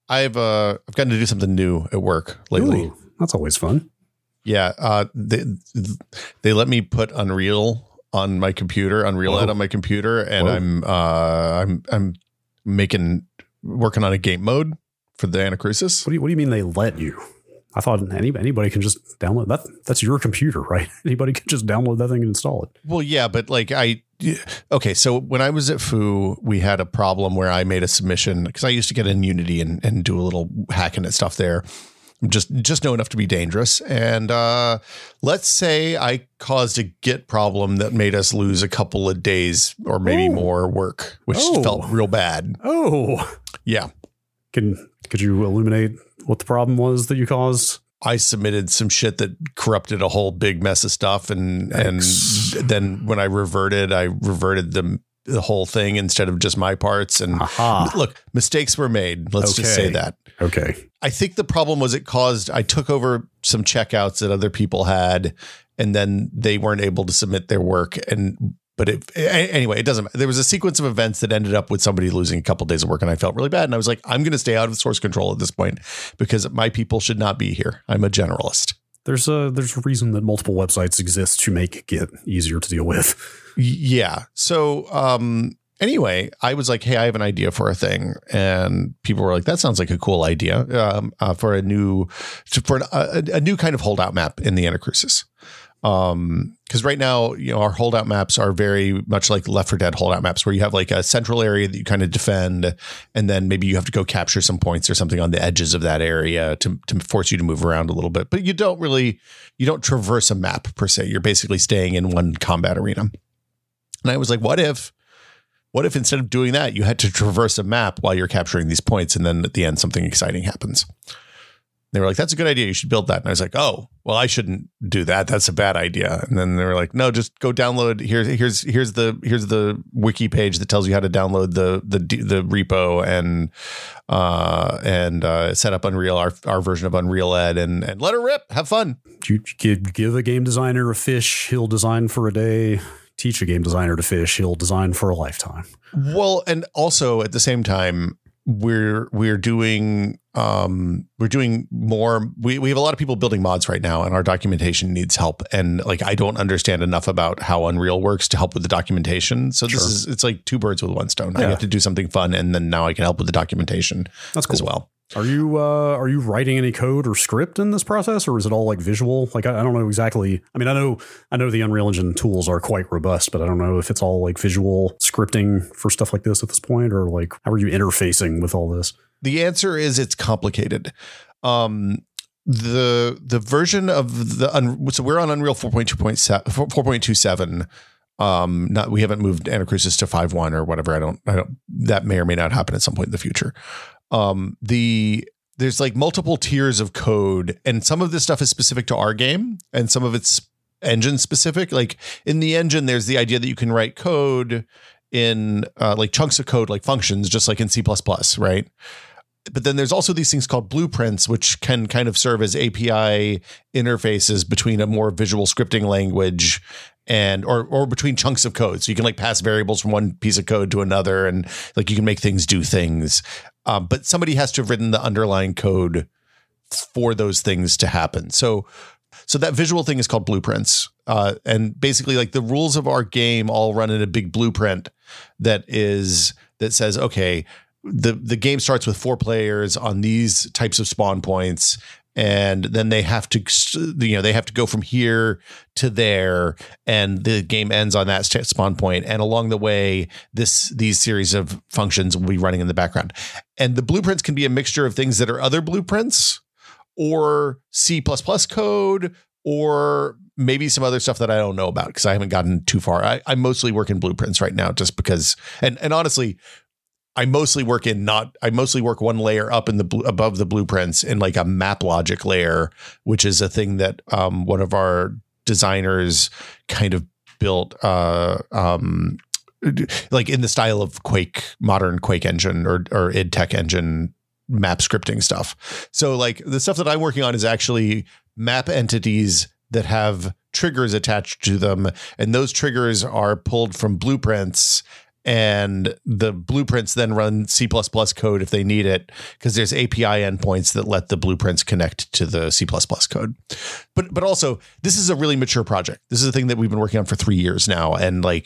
I've gotten to do something new at work lately. Ooh, that's always fun. Yeah, they let me put Unreal on my computer, Unreal Ed on my computer, and I'm working on a game mode for the Anacrusis. What do you mean they let you? I thought anybody can just download that. That's your computer, right? Anybody can just download that thing and install it. Well, yeah, but okay. So when I was at Foo, we had a problem where I made a submission because I used to get in Unity and do a little hacking at stuff there. Just know enough to be dangerous. And let's say I caused a Git problem that made us lose a couple of days or maybe more work, which felt real bad. Oh, yeah. Could you illuminate what the problem was that you caused? I submitted some shit that corrupted a whole big mess of stuff. And then when I reverted the whole thing instead of just my parts. And look, mistakes were made. Let's just say that. Okay. I think the problem was I took over some checkouts that other people had, and then they weren't able to submit their work. Anyway, it doesn't matter. There was a sequence of events that ended up with somebody losing a couple of days of work, and I felt really bad. And I was like, I'm going to stay out of source control at this point because my people should not be here. I'm a generalist. There's a reason that multiple websites exist to make Git easier to deal with. Yeah. So anyway, I was like, hey, I have an idea for a thing. And people were like, that sounds like a cool idea for a new kind of holdout map in the Anacrusis. Because right now, our holdout maps are very much like Left 4 Dead holdout maps, where you have like a central area that you kind of defend, and then maybe you have to go capture some points or something on the edges of that area to force you to move around a little bit. But you don't traverse a map per se. You're basically staying in one combat arena. And I was like, what if instead of doing that, you had to traverse a map while you're capturing these points, and then at the end something exciting happens? They were like, that's a good idea. You should build that. And I was like, oh, well, I shouldn't do that. That's a bad idea. And then they were like, no, just go download. Here's the wiki page that tells you how to download the repo and set up Unreal, our version of Unreal Ed, and let her rip. Have fun. You give a game designer a fish, he'll design for a day. Teach a game designer to fish, he'll design for a lifetime. Well, and also at the same time, we're doing more. We have a lot of people building mods right now, and our documentation needs help. And like, I don't understand enough about how Unreal works to help with the documentation. So it's like two birds with one stone. Yeah. I get to do something fun, and then now I can help with the documentation. That's cool as well. Are you writing any code or script in this process, or is it all like visual? Like, I don't know exactly. I mean, I know the Unreal Engine tools are quite robust, but I don't know if it's all like visual scripting for stuff like this at this point, or like, how are you interfacing with all this? The answer is it's complicated. The version of so we're on Unreal 4.27. We haven't moved Anacrusis to 5.1 or whatever. I don't. That may or may not happen at some point in the future. There's like multiple tiers of code, and some of this stuff is specific to our game, and some of it's engine specific. Like in the engine, there's the idea that you can write code in like chunks of code, like functions, just like in C++, right? But then there's also these things called blueprints, which can kind of serve as API interfaces between a more visual scripting language and or between chunks of code. So you can like pass variables from one piece of code to another, and like you can make things do things. But somebody has to have written the underlying code for those things to happen. So that visual thing is called blueprints. And basically like the rules of our game all run in a big blueprint that says, okay, the game starts with 4 players on these types of spawn points, and then they have to go from here to there, and the game ends on that spawn point. And along the way, these series of functions will be running in the background. And the blueprints can be a mixture of things that are other blueprints, or C++ code, or maybe some other stuff that I don't know about because I haven't gotten too far. I mostly work in blueprints right now, just because, and honestly, I mostly work one layer up above the blueprints in like a map logic layer, which is a thing that one of our designers kind of built like in the style of Quake, modern Quake engine or id Tech engine map scripting stuff. So like the stuff that I'm working on is actually map entities that have triggers attached to them, and those triggers are pulled from blueprints and the blueprints then run C++ code if they need it, because there's API endpoints that let the blueprints connect to the C++ code. But also, this is a really mature project. This is a thing that we've been working on for 3 years now, and like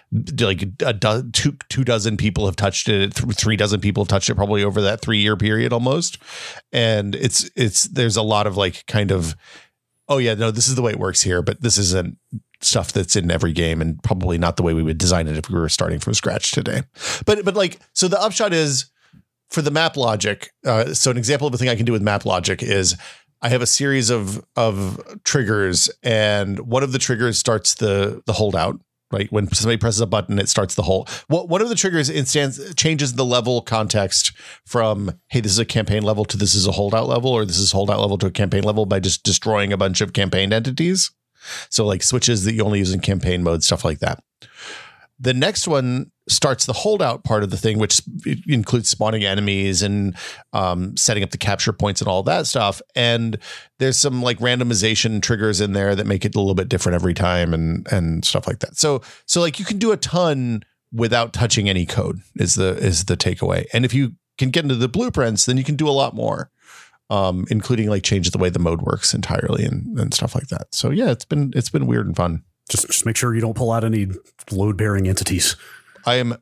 two dozen people have touched it. 3 dozen people have touched it probably over that 3-year period almost. And there's a lot of like kind of, oh yeah, no, this is the way it works here, but this isn't stuff that's in every game, and probably not the way we would design it if we were starting from scratch today. But like, so the upshot is for the map logic. So an example of a thing I can do with map logic is I have a series of triggers, and one of the triggers starts the holdout. Right, when somebody presses a button, it starts the whole. One of the triggers changes the level context from, hey, this is a campaign level to this is a holdout level, or this is holdout level to a campaign level by just destroying a bunch of campaign entities. So like switches that you only use in campaign mode, stuff like that. The next one starts the holdout part of the thing, which includes spawning enemies and setting up the capture points and all that stuff. And there's some like randomization triggers in there that make it a little bit different every time and stuff like that. So like you can do a ton without touching any code is the takeaway. And if you can get into the blueprints, then you can do a lot more, including like change the way the mode works entirely and stuff like that. So yeah, it's been weird and fun. Just make sure you don't pull out any load-bearing entities. I am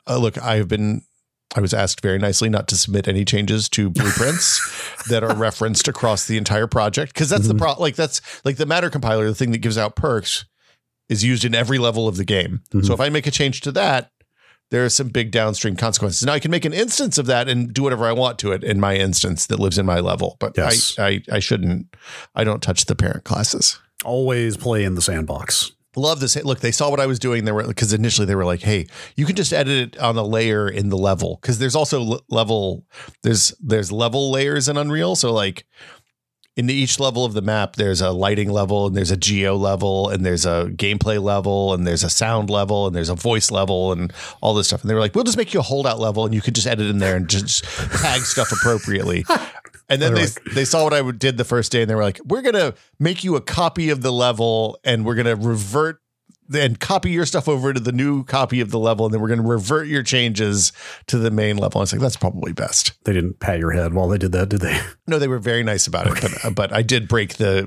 I was asked very nicely not to submit any changes to blueprints that are referenced across the entire project, because that's the problem. Like that's like the Matter compiler, the thing that gives out perks, is used in every level of the game. So if I make a change to that, there are some big downstream consequences. Now I can make an instance of that and do whatever I want to it in my instance that lives in my level, but yes. I shouldn't. I don't touch the parent classes. Always play in the sandbox. Love this. Look, they saw what I was doing. Because initially they were like, hey, you can just edit it on a layer in the level. Because there's also there's level layers in Unreal. So like in each level of the map, there's a lighting level, and there's a geo level, and there's a gameplay level, and there's a sound level, and there's a voice level, and all this stuff. And they were like, we'll just make you a holdout level, and you could just edit in there and just tag stuff appropriately. And then they saw what I did the first day, and they were like, we're going to make you a copy of the level, and we're going to revert and copy your stuff over to the new copy of the level. And then we're going to revert your changes to the main level. And it's like, that's probably best. They didn't pat your head while they did that, did they? No, they were very nice about it. But I did break the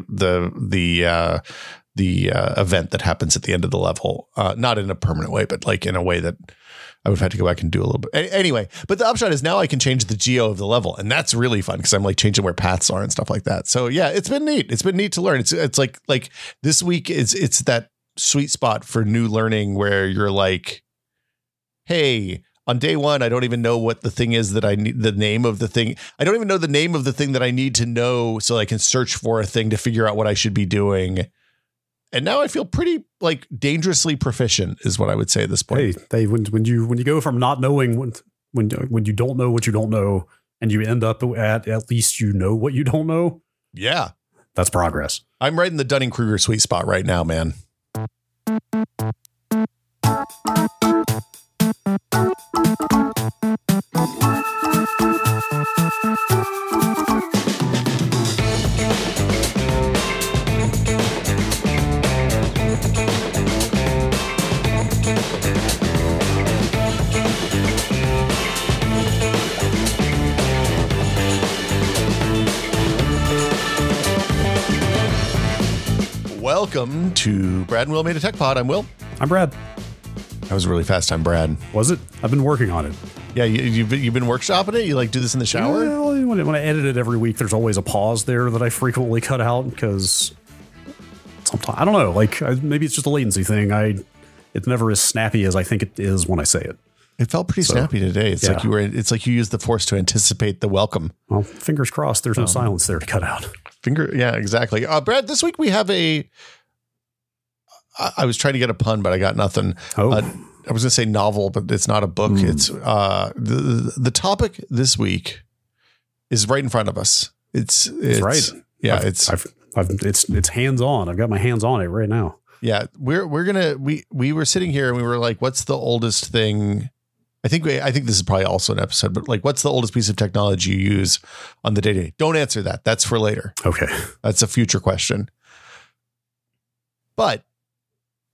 event that happens at the end of the level, not in a permanent way, but like in a way that I would have had to go back and do a little bit. Anyway, but the upshot is now I can change the geo of the level, and that's really fun because I'm like changing where paths are and stuff like that. So yeah, it's been neat. It's been neat to learn. It's like this week it's that sweet spot for new learning where you're like, hey, on day one, I don't even know what the thing is that I need, the name of the thing. I don't even know the name of the thing that I need to know so I can search for a thing to figure out what I should be doing. And now I feel pretty like dangerously proficient is what I would say at this point. Hey, when you go from not knowing when you don't know what you don't know, and you end up at least you know what you don't know. Yeah, that's progress. I'm right in the Dunning-Kruger sweet spot right now, man. Welcome to Brad and Will Made a Tech Pod. I'm Will. I'm Brad. That was really fast. I'm Brad. Was it? I've been working on it. Yeah, you've been workshopping it? You like do this in the shower? Well, when I edit it every week, there's always a pause there that I frequently cut out because sometimes, I don't know, like maybe it's just a latency thing. It's never as snappy as I think it is when I say it. It felt pretty snappy today. It's like it's like you used the Force to anticipate the welcome. Well, fingers crossed there's no silence there to cut out. Yeah, exactly. Brad, this week we have I was trying to get a pun, but I got nothing. I was going to say novel, but it's not a book. It's the topic this week is right in front of us. It's right. Yeah, it's hands on. I've got my hands on it right now. Yeah, we were sitting here and we were like, what's the oldest thing? I think this is probably also an episode, but like, what's the oldest piece of technology you use on the day-to-day? Don't answer that. That's for later. Okay. That's a future question. But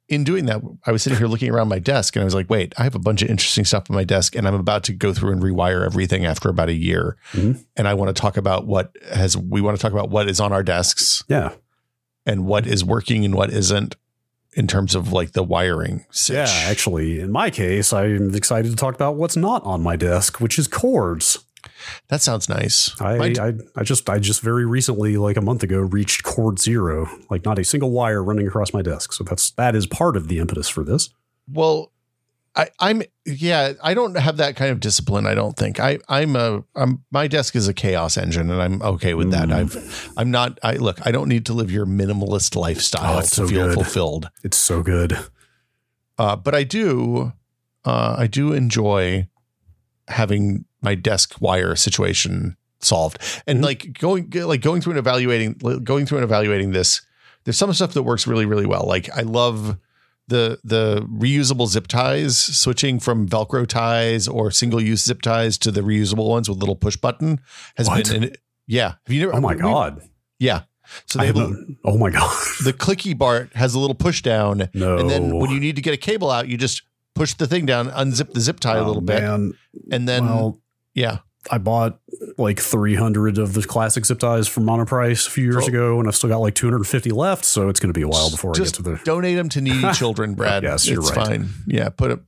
in doing that, I was sitting here looking around my desk and I was like, wait, I have a bunch of interesting stuff on my desk and I'm about to go through and rewire everything after about a year. Mm-hmm. And I want to talk about what is on our desks. Yeah. And what is working and what isn't in terms of like the wiring. Yeah. Actually, in my case, I'm excited to talk about what's not on my desk, which is cords. That sounds nice. I just very recently, like a month ago, reached cord zero, like not a single wire running across my desk. So that is part of the impetus for this. Well, I don't have that kind of discipline. I don't think my desk is a chaos engine and I'm okay with that. I don't need to live your minimalist lifestyle to feel fulfilled. It's so good. But I do enjoy having my desk wire situation solved and like going through and evaluating this. There's some stuff that works really, really well. Like I love the reusable zip ties, switching from Velcro ties or single use zip ties to the reusable ones with a little push button has been. Yeah. Have you never? Oh my God. Yeah. So oh my God. The clicky bar has a little push down. No. And then when you need to get a cable out, you just push the thing down, unzip the zip tie a little bit. And then, I bought like 300 of the classic zip ties from Monoprice a few years ago, and I've still got like 250 left. So it's going to be a while before I get to the. Donate them to needy children, Brad. Yes, you're right. Fine. Yeah,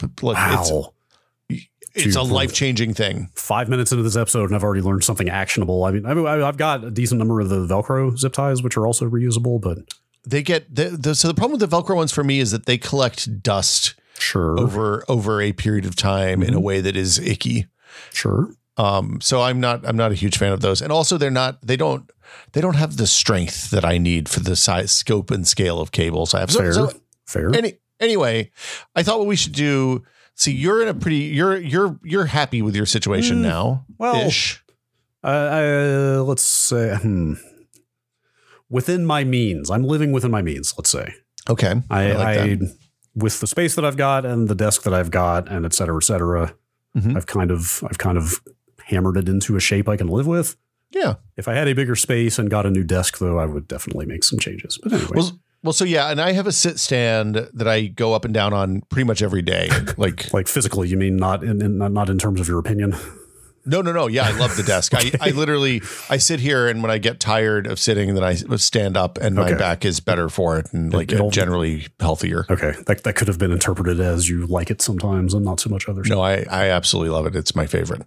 it's a life-changing thing. 5 minutes into this episode, and I've already learned something actionable. I mean, I've got a decent number of the Velcro zip ties, which are also reusable, but they get so the problem with the Velcro ones for me is that they collect dust. Sure. Over a period of time in a way that is icky. Sure. So I'm not a huge fan of those. And also they don't have the strength that I need for the size, scope and scale of cables I have. Fair. Anyway, I thought what we should do. See, you're in a pretty, you're happy with your situation now. Well, ish. Let's say, within my means, I'm living within my means. Let's say. Okay. I with the space that I've got and the desk that I've got and et cetera, I've kind of hammered it into a shape I can live with. Yeah. If I had a bigger space and got a new desk, though, I would definitely make some changes. But anyway. Well, so yeah, and I have a sit stand that I go up and down on pretty much every day. Like physically, you mean not in terms of your opinion? No. Yeah, I love the desk. I literally sit here, and when I get tired of sitting, then I stand up, and my back is better for it, and generally healthier. Okay, that could have been interpreted as you like it sometimes, and not so much others. No, I absolutely love it. It's my favorite.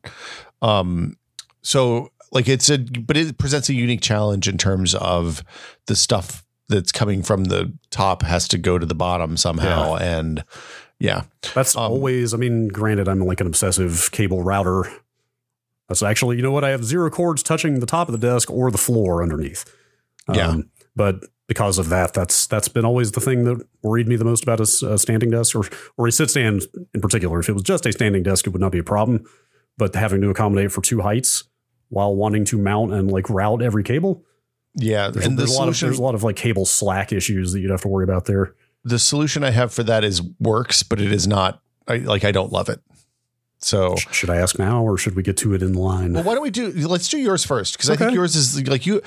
So like but it presents a unique challenge in terms of the stuff that's coming from the top has to go to the bottom somehow, and that's always. I mean, granted, I'm like an obsessive cable router. That's actually, you know what? I have 0 cords touching the top of the desk or the floor underneath. But because of that, that's been always the thing that worried me the most about a standing desk or a sit stand in particular. If it was just a standing desk, it would not be a problem. But having to accommodate for 2 heights while wanting to mount and like route every cable. Yeah. There's a lot of like cable slack issues that you'd have to worry about there. The solution I have for that works, but it is not I don't love it. So should I ask now or should we get to it in line? Well, why don't let's do yours first. Cause I think yours is like you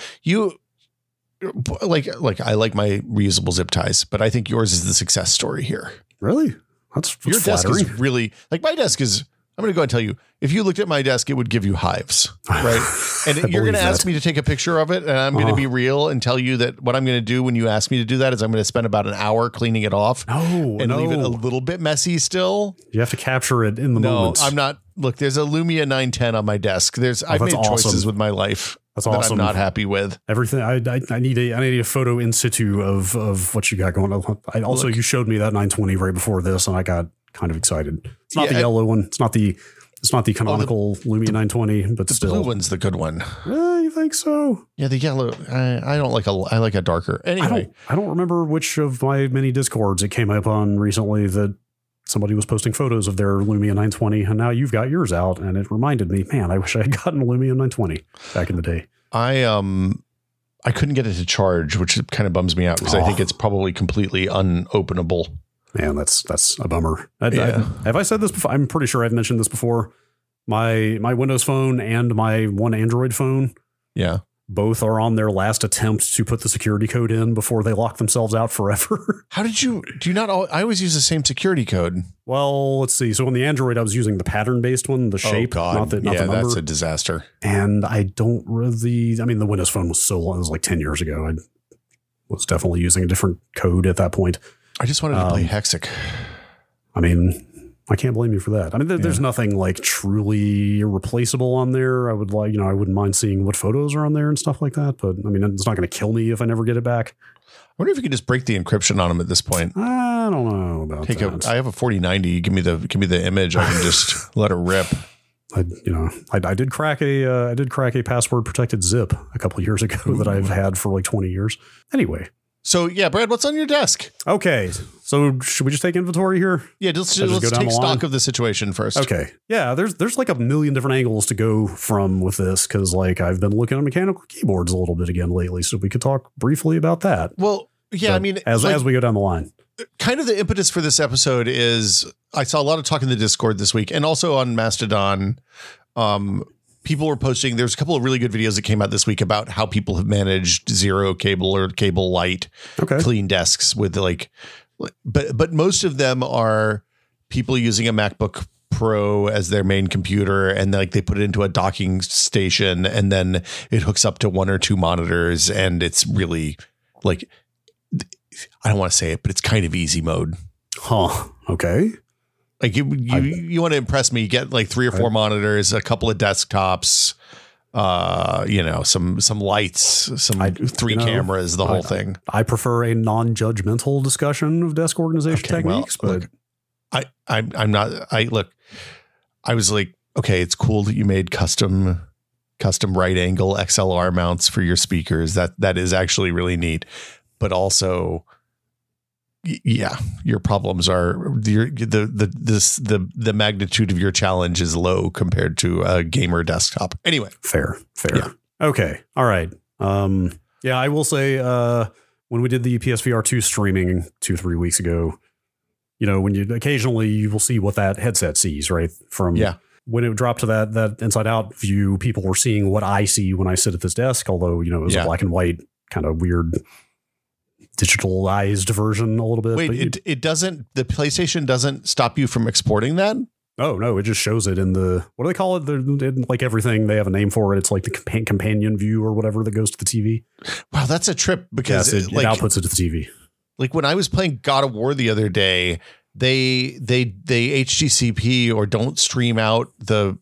like I like my reusable zip ties, but I think yours is the success story here. Really? That's your flattering. Desk is really like my desk is, I'm going to go and tell you, if you looked at my desk, it would give you hives, right? And you're going to ask me to take a picture of it, and I'm going to be real and tell you that what I'm going to do when you ask me to do that is I'm going to spend about an hour cleaning it off and leave it a little bit messy still. You have to capture it in the moment. No, I'm not. Look, there's a Lumia 910 on my desk. I've made choices with my life that I'm not happy with. Everything. I need a photo in situ of what you got going on. You showed me that 920 right before this, and I got kind of excited. It's not the yellow one. It's not the canonical Lumia 920, but still. The blue one's the good one. You think so? Yeah, the yellow. I don't like I like a darker. Anyway, I don't remember which of my many Discords it came up on recently that somebody was posting photos of their Lumia 920, and now you've got yours out, and it reminded me, man, I wish I had gotten a Lumia 920 back in the day. I couldn't get it to charge, which kind of bums me out because I think it's probably completely unopenable. Man, that's a bummer. Have I said this before? I'm pretty sure I've mentioned this before. My Windows phone and my one Android phone both are on their last attempt to put the security code in before they lock themselves out forever. How did you, do you not, I always use the same security code. Well, let's see. So on the Android, I was using the pattern-based one, the shape, not the number. That's a disaster. And I don't really, I mean, the Windows Phone was so long, it was like 10 years ago. I was definitely using a different code at that point. I just wanted to play Hexic. I mean, I can't blame you for that. I mean, there's nothing like truly irreplaceable on there. I would like, I wouldn't mind seeing what photos are on there and stuff like that. But I mean, it's not going to kill me if I never get it back. I wonder if you could just break the encryption on them at this point. I don't know about that. I have a 4090. Give me the image. I can just let it rip. I did crack a password protected zip a couple of years ago that I've had for like 20 years. Anyway. So yeah, Brad, what's on your desk? Okay. So should we just take inventory here? Yeah, let's take stock of the situation first. Okay. Yeah, there's like a million different angles to go from with this, because like I've been looking at mechanical keyboards a little bit again lately, so we could talk briefly about that. Well, yeah, but I mean, as we go down the line. Kind of the impetus for this episode is I saw a lot of talk in the Discord this week and also on Mastodon. People were posting, there's a couple of really good videos that came out this week about how people have managed zero cable or cable light clean desks with but most of them are people using a MacBook Pro as their main computer, and like they put it into a docking station and then it hooks up to one or two monitors, and it's really like, I don't want to say it, but it's kind of easy mode. Huh. Okay. Like you want to impress me, get like 3 or 4 monitors, a couple of desktops, some lights, 3 cameras, the whole thing. I prefer a non-judgmental discussion of desk organization techniques, but I'm not. I was like, okay, it's cool that you made custom right angle XLR mounts for your speakers. That is actually really neat, but also, yeah, your problems are the magnitude of your challenge is low compared to a gamer desktop. Anyway, fair. Yeah. Okay. All right. Yeah, I will say, when we did the PSVR 2 streaming 2-3 weeks ago, when you occasionally you will see what that headset sees, right? From when it dropped to that inside out view, people were seeing what I see when I sit at this desk, although, it was a black and white kind of weird digitalized version a little bit. Wait, it doesn't, the PlayStation doesn't stop you from exporting that? Oh, no, it just shows it in the, what do they call it? Like everything, they have a name for it. It's like the companion view or whatever that goes to the TV. Wow, that's a trip, because it outputs it to the TV. Like when I was playing God of War the other day, they HDCP or don't stream out the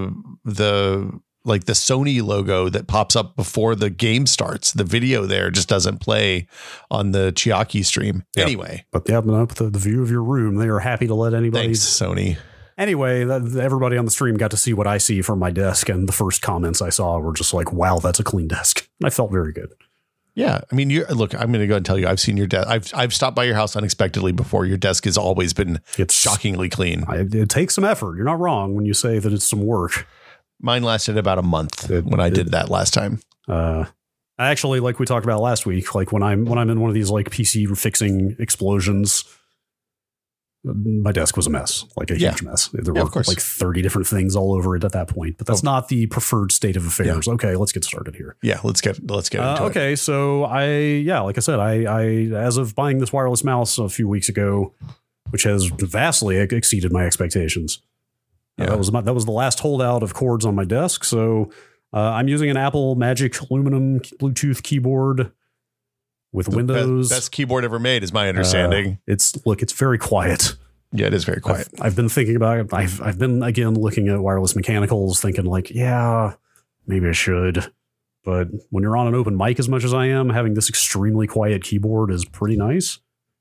like the Sony logo that pops up before the game starts. The video there just doesn't play on the Chiaki stream. Yep. Anyway. But the view of your room, they are happy to let anybody. Thanks, Sony. Anyway, everybody on the stream got to see what I see from my desk, and the first comments I saw were just like, wow, that's a clean desk. And I felt very good. Yeah. I mean, look, I'm going to go and tell you, I've seen your desk. I've stopped by your house unexpectedly before. Your desk has always been shockingly clean. It takes some effort. You're not wrong when you say that it's some work. Mine lasted about a month when I did that last time. Actually, like we talked about last week, like when I'm in one of these like PC fixing explosions, my desk was a mess, like a huge mess. There were like 30 different things all over it at that point, but that's not the preferred state of affairs. Yeah. Okay, let's get started here. Yeah, let's get into it. Okay, so like I said, I as of buying this wireless mouse a few weeks ago, which has vastly exceeded my expectations. Yeah. That was the last holdout of cords on my desk. So I'm using an Apple Magic Aluminum Bluetooth keyboard with Windows. Best keyboard ever made, is my understanding. It's very quiet. Yeah, it is very quiet. I've been thinking about it. I've been again looking at wireless mechanicals, thinking like, yeah, maybe I should. But when you're on an open mic as much as I am, having this extremely quiet keyboard is pretty nice.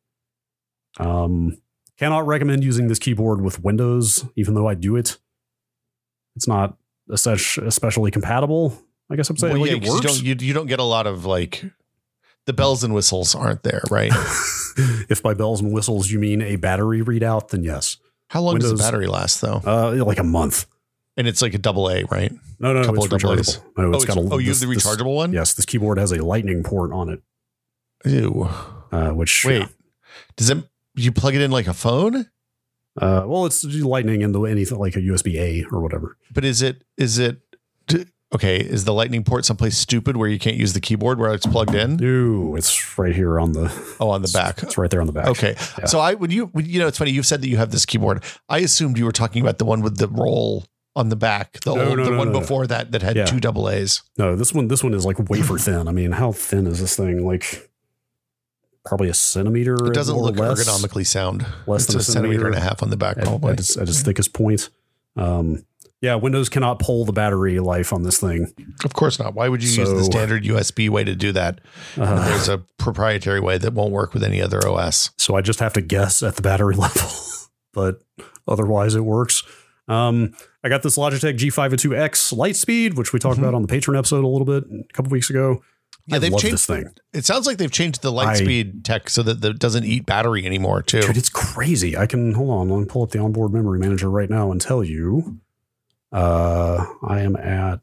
Cannot recommend using this keyboard with Windows, even though I do it. It's not especially compatible, I guess I'm saying. Well, it works. You don't get a lot of like, the bells and whistles aren't there, right? If by bells and whistles you mean a battery readout, then yes. How long does the battery last, though? Like a month. And it's like a AA, right? No, it's rechargeable. No, you have the rechargeable one? Yes, this keyboard has a lightning port on it. Ew. Does it? You plug it in like a phone? Well, it's lightning into anything like a USB-A or whatever. But is it Okay, is the lightning port someplace stupid where you can't use the keyboard where it's plugged in? No, it's right here on the. Oh, on the back. It's right there on the back. Okay, Yeah. so it's funny. You've said that you have this keyboard. I assumed you were talking about the one with the roll on the back, the one before that had two AA's. No, this one is like wafer thin. I mean, how thin is this thing? Like probably a centimeter. It doesn't or look less. ergonomically sound. Less It's than a centimeter and a half on the back, probably. At its thickest point. Yeah, Windows cannot pull the battery life on this thing. Of course not. Why would you use the standard USB way to do that? There's a proprietary way that won't work with any other OS. So I just have to guess at the battery level, but otherwise it works. I got this Logitech G502X Lightspeed, which we talked about on the Patreon episode a little bit a couple weeks ago. Yeah, they've changed this thing. It sounds like they've changed the Lightspeed tech so that it doesn't eat battery anymore, too. Dude, it's crazy. Hold on. Let me pull up the onboard memory manager right now and tell you. I am at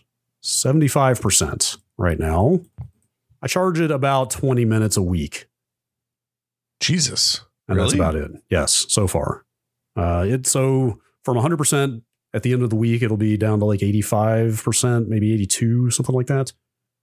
75% right now. I charge it about 20 minutes a week. Jesus. And really? That's about it. Yes, so far. So from 100% at the end of the week, it'll be down to like 85%, maybe 82, something like that.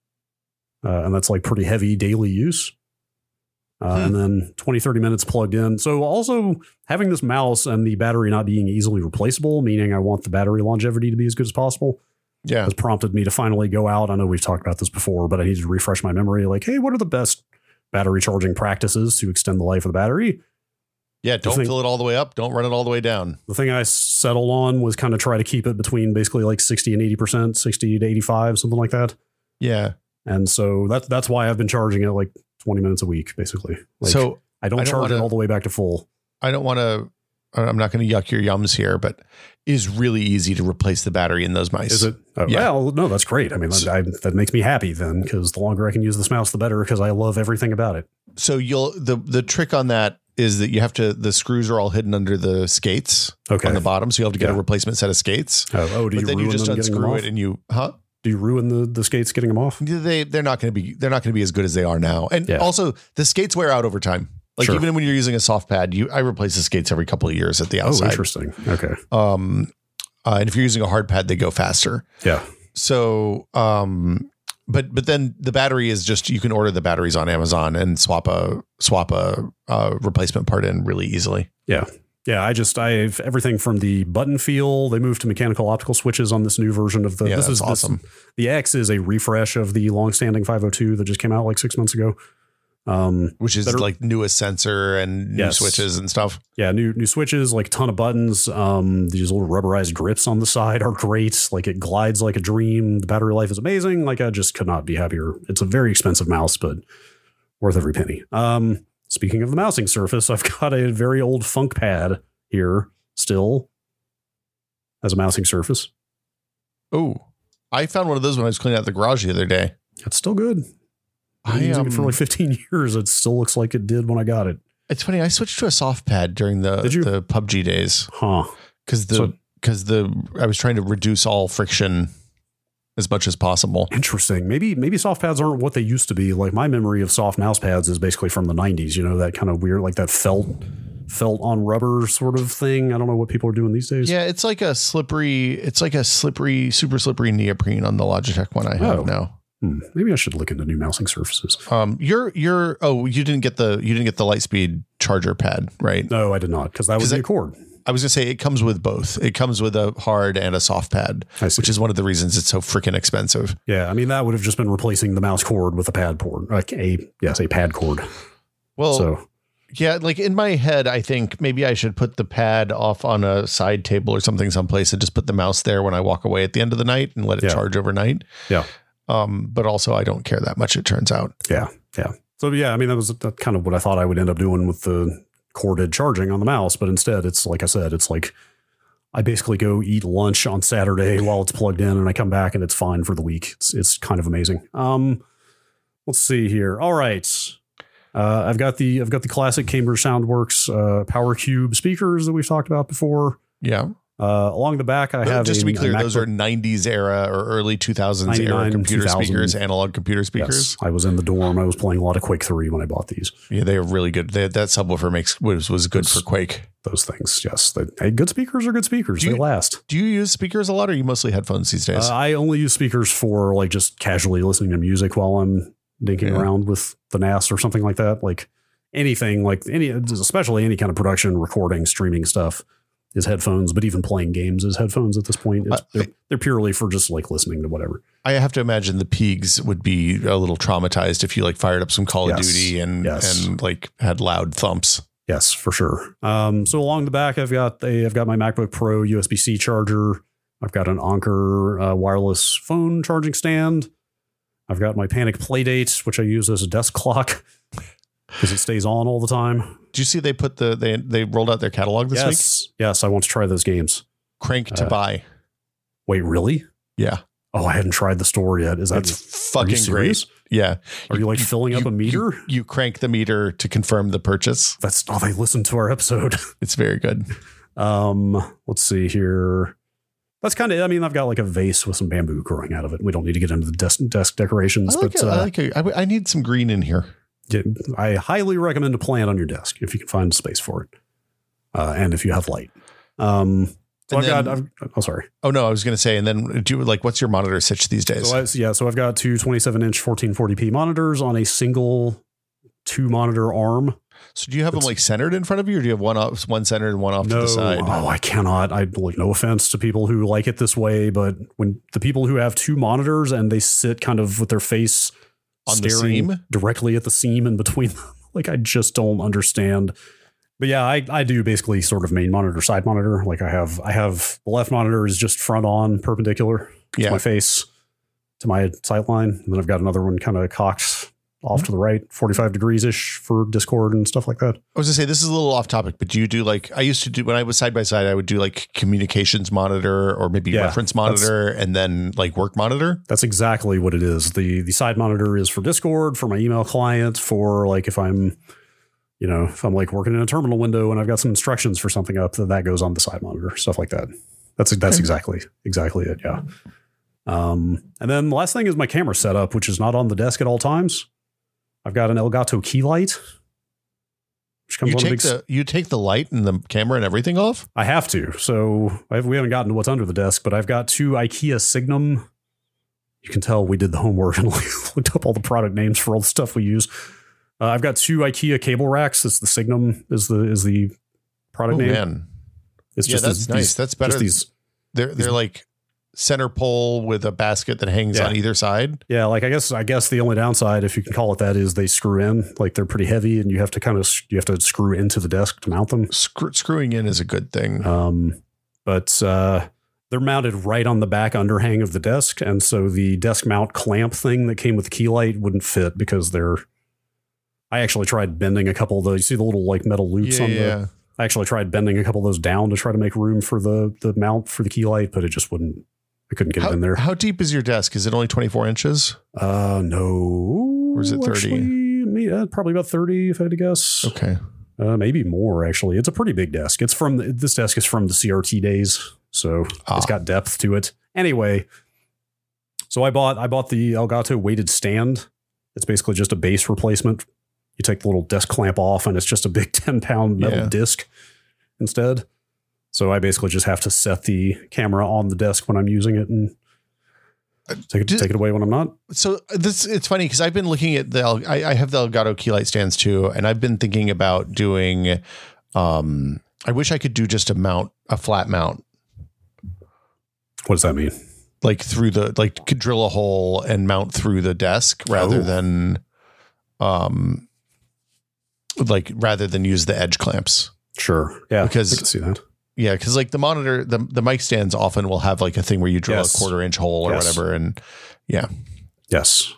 And that's like pretty heavy daily use. And then 20, 30 minutes plugged in. So also having this mouse and the battery not being easily replaceable, meaning I want the battery longevity to be as good as possible, has prompted me to finally go out. I know we've talked about this before, but I need to refresh my memory. Like, hey, what are the best battery charging practices to extend the life of the battery? Yeah, don't fill it all the way up. Don't run it all the way down. The thing I settled on was kind of try to keep it between basically like 60 and 80%, 60 to 85, something like that. Yeah. And so that's why I've been charging it like 20 minutes a week, basically. Like, so I don't charge it all the way back to full. I'm not going to yuck your yums here, but it is really easy to replace the battery in those mice. Is it? Oh, yeah. Well, no, that's great. I mean, that makes me happy then, because the longer I can use this mouse, the better, because I love everything about it. So the trick on that is that you have to, the screws are all hidden under the skates on the bottom. So you have to get a replacement set of skates. Do you then you just unscrew it and do you ruin the skates getting them off? They're not going to be as good as they are now. And also the skates wear out over time. Like even when you're using a soft pad, I replace the skates every couple of years at the outside. Oh, interesting. Okay. And if you're using a hard pad, they go faster. Yeah. So, but then the battery is just, you can order the batteries on Amazon and swap a replacement part in really easily. Yeah. Yeah, I have everything from the button feel. They moved to mechanical optical switches on this new version of the. Yeah, this is awesome. The X is a refresh of the longstanding 502 that just came out like 6 months ago. Which is like newest sensor and new switches and stuff. Yeah, new switches, like a ton of buttons. These little rubberized grips on the side are great. Like it glides like a dream. The battery life is amazing. Like I just could not be happier. It's a very expensive mouse, but worth every penny. Speaking of the mousing surface, I've got a very old Funk Pad here still as a mousing surface. Oh, I found one of those when I was cleaning out the garage the other day. It's still good. I used it for like 15 years. It still looks like it did when I got it. It's funny. I switched to a soft pad during the PUBG days. Huh. Because I was trying to reduce all friction as much as possible. Interesting. Maybe soft pads aren't what they used to be. Like my memory of soft mouse pads is basically from the 90s, you know, that kind of weird, like that felt on rubber sort of thing. I don't know what people are doing these days. Yeah, it's like a slippery, super slippery neoprene on the Logitech one I have now. Maybe I should look into new mousing surfaces. You didn't get the Lightspeed charger pad, right? No, I did not, because that was the Accord. I was gonna say it comes with both. It comes with a hard and a soft pad, which is one of the reasons it's so freaking expensive. Yeah, I mean that would have just been replacing the mouse cord with a pad cord, like a pad cord. Well, yeah, like in my head, I think maybe I should put the pad off on a side table or something someplace and just put the mouse there when I walk away at the end of the night and let it charge overnight. Yeah. But also I don't care that much, it turns out. Yeah. Yeah. So yeah, I mean, that kind of what I thought I would end up doing with the corded charging on the mouse, but instead it's like I said, it's like I basically go eat lunch on Saturday while it's plugged in and I come back and it's fine for the week. It's kind of amazing. Let's see here. All right. I've got the classic Cambridge Soundworks Power Cube speakers that we've talked about before. Yeah. Along the back, I have just to be clear, MacBook, those are 90s era or early 2000s era computer 2000. speakers, analog computer speakers. Yes, I was in the dorm. I was playing a lot of Quake 3 when I bought these. Yeah, they are really good. That subwoofer was good for Quake. Those things, yes. Good speakers are good speakers. They last. Do you use speakers a lot, or are you mostly headphones these days? I only use speakers for like just casually listening to music while I'm dinking around with the NAS or something like that. Like anything, especially any kind of production, recording, streaming stuff is headphones, but even playing games is headphones at this point. They're purely for just like listening to whatever. I have to imagine the Pigs would be a little traumatized if you like fired up some Call of Duty and like had loud thumps. Yes, for sure. So along the back, I've got my MacBook Pro USB-C charger. I've got an Anker wireless phone charging stand. I've got my Panic Playdate, which I use as a desk clock because it stays on all the time. Do you see they put they rolled out their catalog this week? Yes, I want to try those games. Crank to buy. Wait, really? Yeah. Oh, I hadn't tried the store yet. That's fucking great. Yeah. Are you like filling up a meter? You crank the meter to confirm the purchase. They listened to our episode. It's very good. Let's see here. That's kind of, I've got like a vase with some bamboo growing out of it. We don't need to get into the desk decorations. I need some green in here. I highly recommend a plant on your desk if you can find space for it. And if you have light. Sorry. Oh no, I was going to say, and then what's your monitor pitch these days? So I've got two 27-inch 1440p monitors on a single 2-monitor arm. So do you have them like centered in front of you, or do you have one centered and one off to the side? Oh, I cannot. No offense to people who like it this way, but when the people who have 2 monitors and they sit kind of with their face on staring the seam directly at the seam in between them, like I just don't understand. But yeah, I do basically sort of main monitor, side monitor. Like I have the left monitor is just front on perpendicular to my face, to my sight line. And then I've got another one kind of cocked off to the right, 45 degrees ish for Discord and stuff like that. I was gonna say, this is a little off topic, but do you do like, I used to do when I was side by side, I would do like communications monitor or maybe reference monitor and then like work monitor. That's exactly what it is. The side monitor is for Discord, for my email client, for like if I'm like working in a terminal window and I've got some instructions for something up, then that goes on the side monitor, stuff like that. That's exactly it. Yeah. And then the last thing is my camera setup, which is not on the desk at all times. I've got an Elgato key light. Which comes you take the light and the camera and everything off? I have to. So we haven't gotten to what's under the desk, but I've got 2 IKEA Signum. You can tell we did the homework and looked up all the product names for all the stuff we use. I've got 2 IKEA cable racks. It's the Signum is the product name. Man. It's just that's nice. That's better. They're like center pole with a basket that hangs on either side. Yeah, like I guess the only downside, if you can call it that, is they screw in. Like they're pretty heavy, and you have to screw into the desk to mount them. Screwing in is a good thing. But they're mounted right on the back underhang of the desk, and so the desk mount clamp thing that came with the key light wouldn't fit because I actually tried bending a couple of those. You see the little like metal loops on the. I actually tried bending a couple of those down to try to make room for the mount for the key light, but it just wouldn't. I couldn't get it in there. How deep is your desk? Is it only 24 inches? No. Or is it 30? Actually, probably about 30, if I had to guess. Okay. Maybe more, actually. It's a pretty big desk. This desk is from the CRT days, so it's got depth to it. Anyway, so I bought the Elgato weighted stand. It's basically just a base replacement. You take the little desk clamp off, and it's just a big 10-pound metal disc instead. So I basically just have to set the camera on the desk when I'm using it and take it away when I'm not. So it's funny because I've been looking at I have the Elgato key light stands too, and I've been thinking about doing. I wish I could do just a flat mount. What does that mean? Like could drill a hole and mount through the desk rather than use the edge clamps. Sure. Yeah. Because I can see that. Yeah, because like the monitor, the mic stands often will have like a thing where you drill a 1/4-inch hole or whatever, and Yes.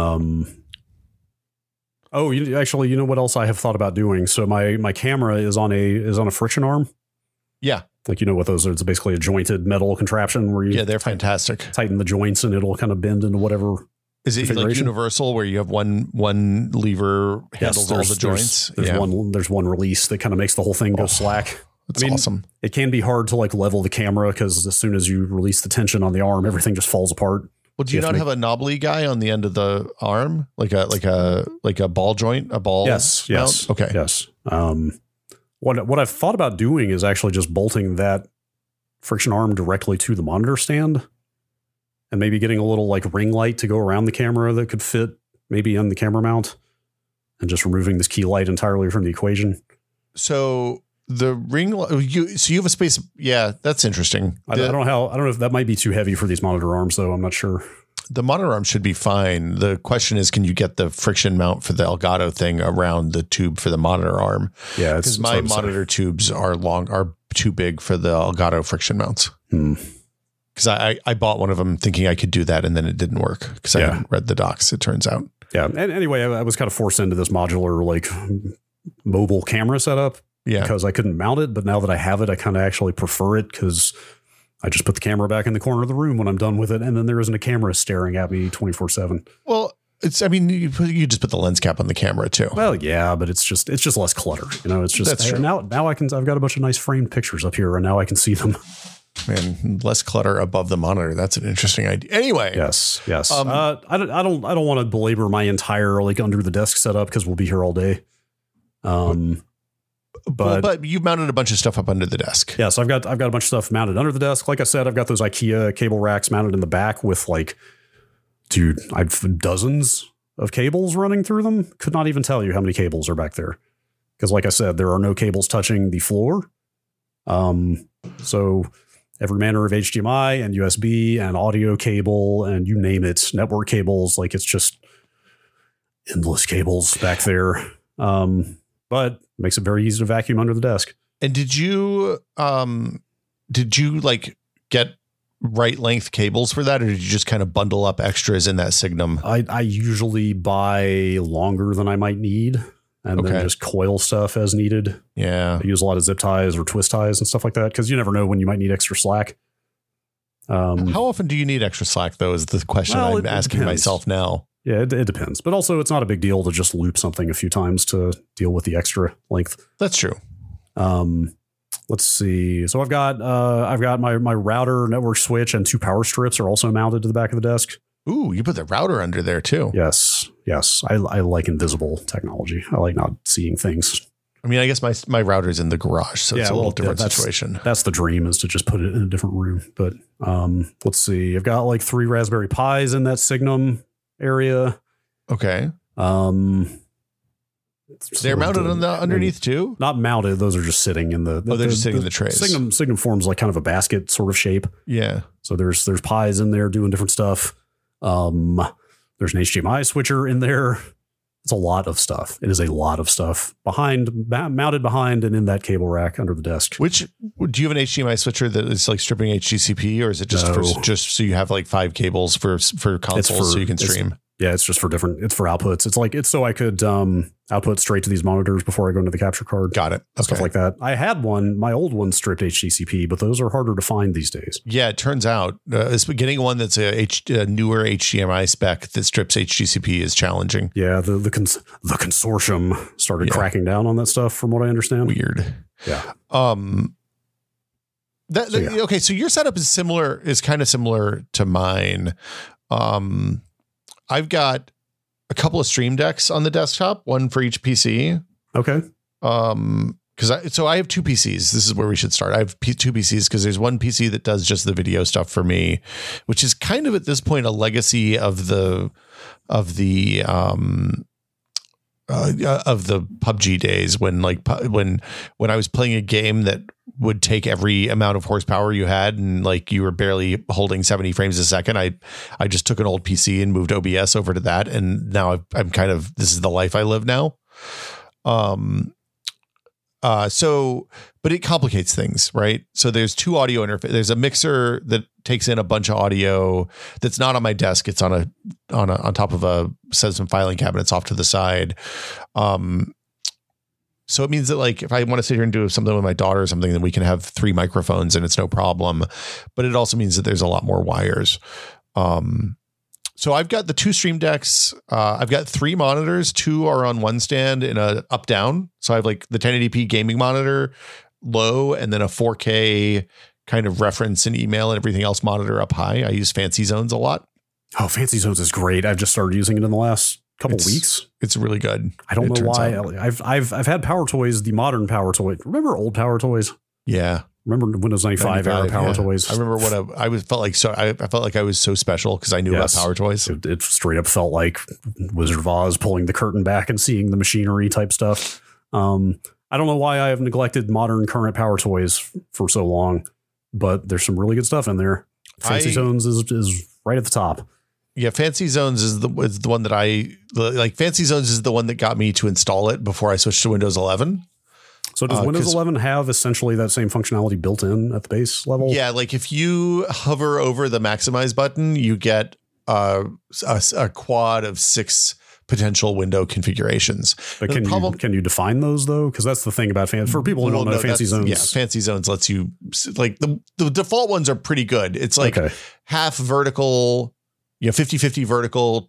You know what else I have thought about doing? So my camera is on a friction arm. Yeah. Like, you know what those are? It's basically a jointed metal contraption where you they're fantastic. Tighten the joints and it'll kind of bend into whatever. Is it like universal where you have one lever handles all the joints? There's one release that kind of makes the whole thing go slack. That's awesome. It can be hard to like level the camera because as soon as you release the tension on the arm, everything just falls apart. Well, do you not have a knobbly guy on the end of the arm, like a ball joint, a ball? Yes. mount? Okay. Yes. What I've thought about doing is actually just bolting that friction arm directly to the monitor stand, and maybe getting a little like ring light to go around the camera that could fit maybe on the camera mount, and just removing this key light entirely from the equation. So the ring, you have a space. Yeah, that's interesting. I don't know if that might be too heavy for these monitor arms, though. I'm not sure. The monitor arm should be fine. The question is, can you get the friction mount for the Elgato thing around the tube for the monitor arm? Yeah, because my monitor tubes are too big for the Elgato friction mounts. Because I bought one of them thinking I could do that, and then it didn't work because I hadn't read the docs, it turns out. Yeah. And anyway, I was kind of forced into this modular like mobile camera setup because I couldn't mount it. But now that I have it, I kind of actually prefer it because I just put the camera back in the corner of the room when I'm done with it, and then there isn't a camera staring at me 24/7. Well, you just put the lens cap on the camera too. Well, yeah, but it's just less clutter. It's just that's true. Now I've got a bunch of nice framed pictures up here, and now I can see them. Man, less clutter above the monitor. That's an interesting idea. Anyway, yes. I don't want to belabor my entire like under the desk setup because we'll be here all day. But you've mounted a bunch of stuff up under the desk. Yeah, so I've got a bunch of stuff mounted under the desk. Like I said, I've got those IKEA cable racks mounted in the back with like, dude, I've dozens of cables running through them. Could not even tell you how many cables are back there. Because like I said, there are no cables touching the floor. So every manner of HDMI and USB and audio cable and you name it, network cables, like it's just endless cables back there. But makes it very easy to vacuum under the desk. And did you like get right length cables for that, or did you just kind of bundle up extras in that Signum? I usually buy longer than I might need and then just coil stuff as needed. Yeah. I use a lot of zip ties or twist ties and stuff like that because you never know when you might need extra slack. How often do you need extra slack, though, is the question I'm asking myself now. Yeah, it depends. But also, it's not a big deal to just loop something a few times to deal with the extra length. That's true. Let's see. So I've got my router, network switch, and 2 power strips are also mounted to the back of the desk. Ooh, you put the router under there too. Yes. I like invisible technology. I like not seeing things. I mean, I guess my router's in the garage, so it's a little different situation. That's the dream, is to just put it in a different room. But let's see. I've got like 3 Raspberry Pis in that Signum area. Okay. They're mounted on the underneath too? Not mounted. Those are just sitting in the they're just sitting in the trays. Signum forms like kind of a basket sort of shape. Yeah. So there's Pis in there doing different stuff. There's an HDMI switcher in there. It's a lot of stuff. It is a lot of stuff mounted behind and in that cable rack under the desk. Which, do you have an HDMI switcher that is like stripping HDCP, or is it just so you have like 5 cables for consoles so you can stream? Yeah, it's just for it's for outputs. It's so I could output straight to these monitors before I go into the capture card. Got it. Okay. Stuff like that. I had my old one stripped HDCP, but those are harder to find these days. Yeah, it turns out getting one that's a newer HDMI spec that strips HDCP is challenging. Yeah, the consortium started cracking down on that stuff, from what I understand. Weird. Yeah. Okay, so your setup is kind of similar to mine. I've got a couple of Stream Decks on the desktop, one for each PC. Okay. Because I have 2 PCs. This is where we should start. I have 2 PCs because there's one PC that does just the video stuff for me, which is kind of at this point a legacy of the PUBG days when I was playing a game that would take every amount of horsepower you had and like you were barely holding 70 frames a second. I just took an old PC and moved OBS over to that, and now I'm kind of, this is the life I live now. But it complicates things, right? So there's 2 audio interface. There's a mixer that takes in a bunch of audio that's not on my desk. It's on top of a set of some filing cabinets off to the side. So it means that like if I want to sit here and do something with my daughter or something, then we can have 3 microphones and it's no problem. But it also means that there's a lot more wires. So I've got the 2 Stream Decks. I've got 3 monitors. 2 are on one stand in a up down. So I have like the 1080p gaming monitor low and then a 4K kind of reference and email and everything else monitor up high. I use Fancy Zones a lot. Oh, Fancy Zones is great. I've just started using it in the last couple weeks. It's really good. I don't know why. I've had Power Toys, the modern Power Toy. Remember old Power Toys? Yeah. Remember Windows 95 era Power Toys? I remember what I felt like. So I felt like I was so special because I knew about Power Toys. It straight up felt like Wizard of Oz pulling the curtain back and seeing the machinery type stuff. I don't know why I have neglected modern current Power Toys for so long, but there's some really good stuff in there. Fancy Zones is right at the top. Yeah, Fancy Zones is the one that I like. Fancy Zones is the one that got me to install it before I switched to Windows 11. So does Windows 11 have essentially that same functionality built in at the base level? Yeah, like if you hover over the maximize button, you get a quad of 6 potential window configurations. But can you define those though? Because that's the thing about for people who don't know Fancy Zones. Yeah, Fancy Zones lets you like the default ones are pretty good. It's like half vertical, 50-50 vertical,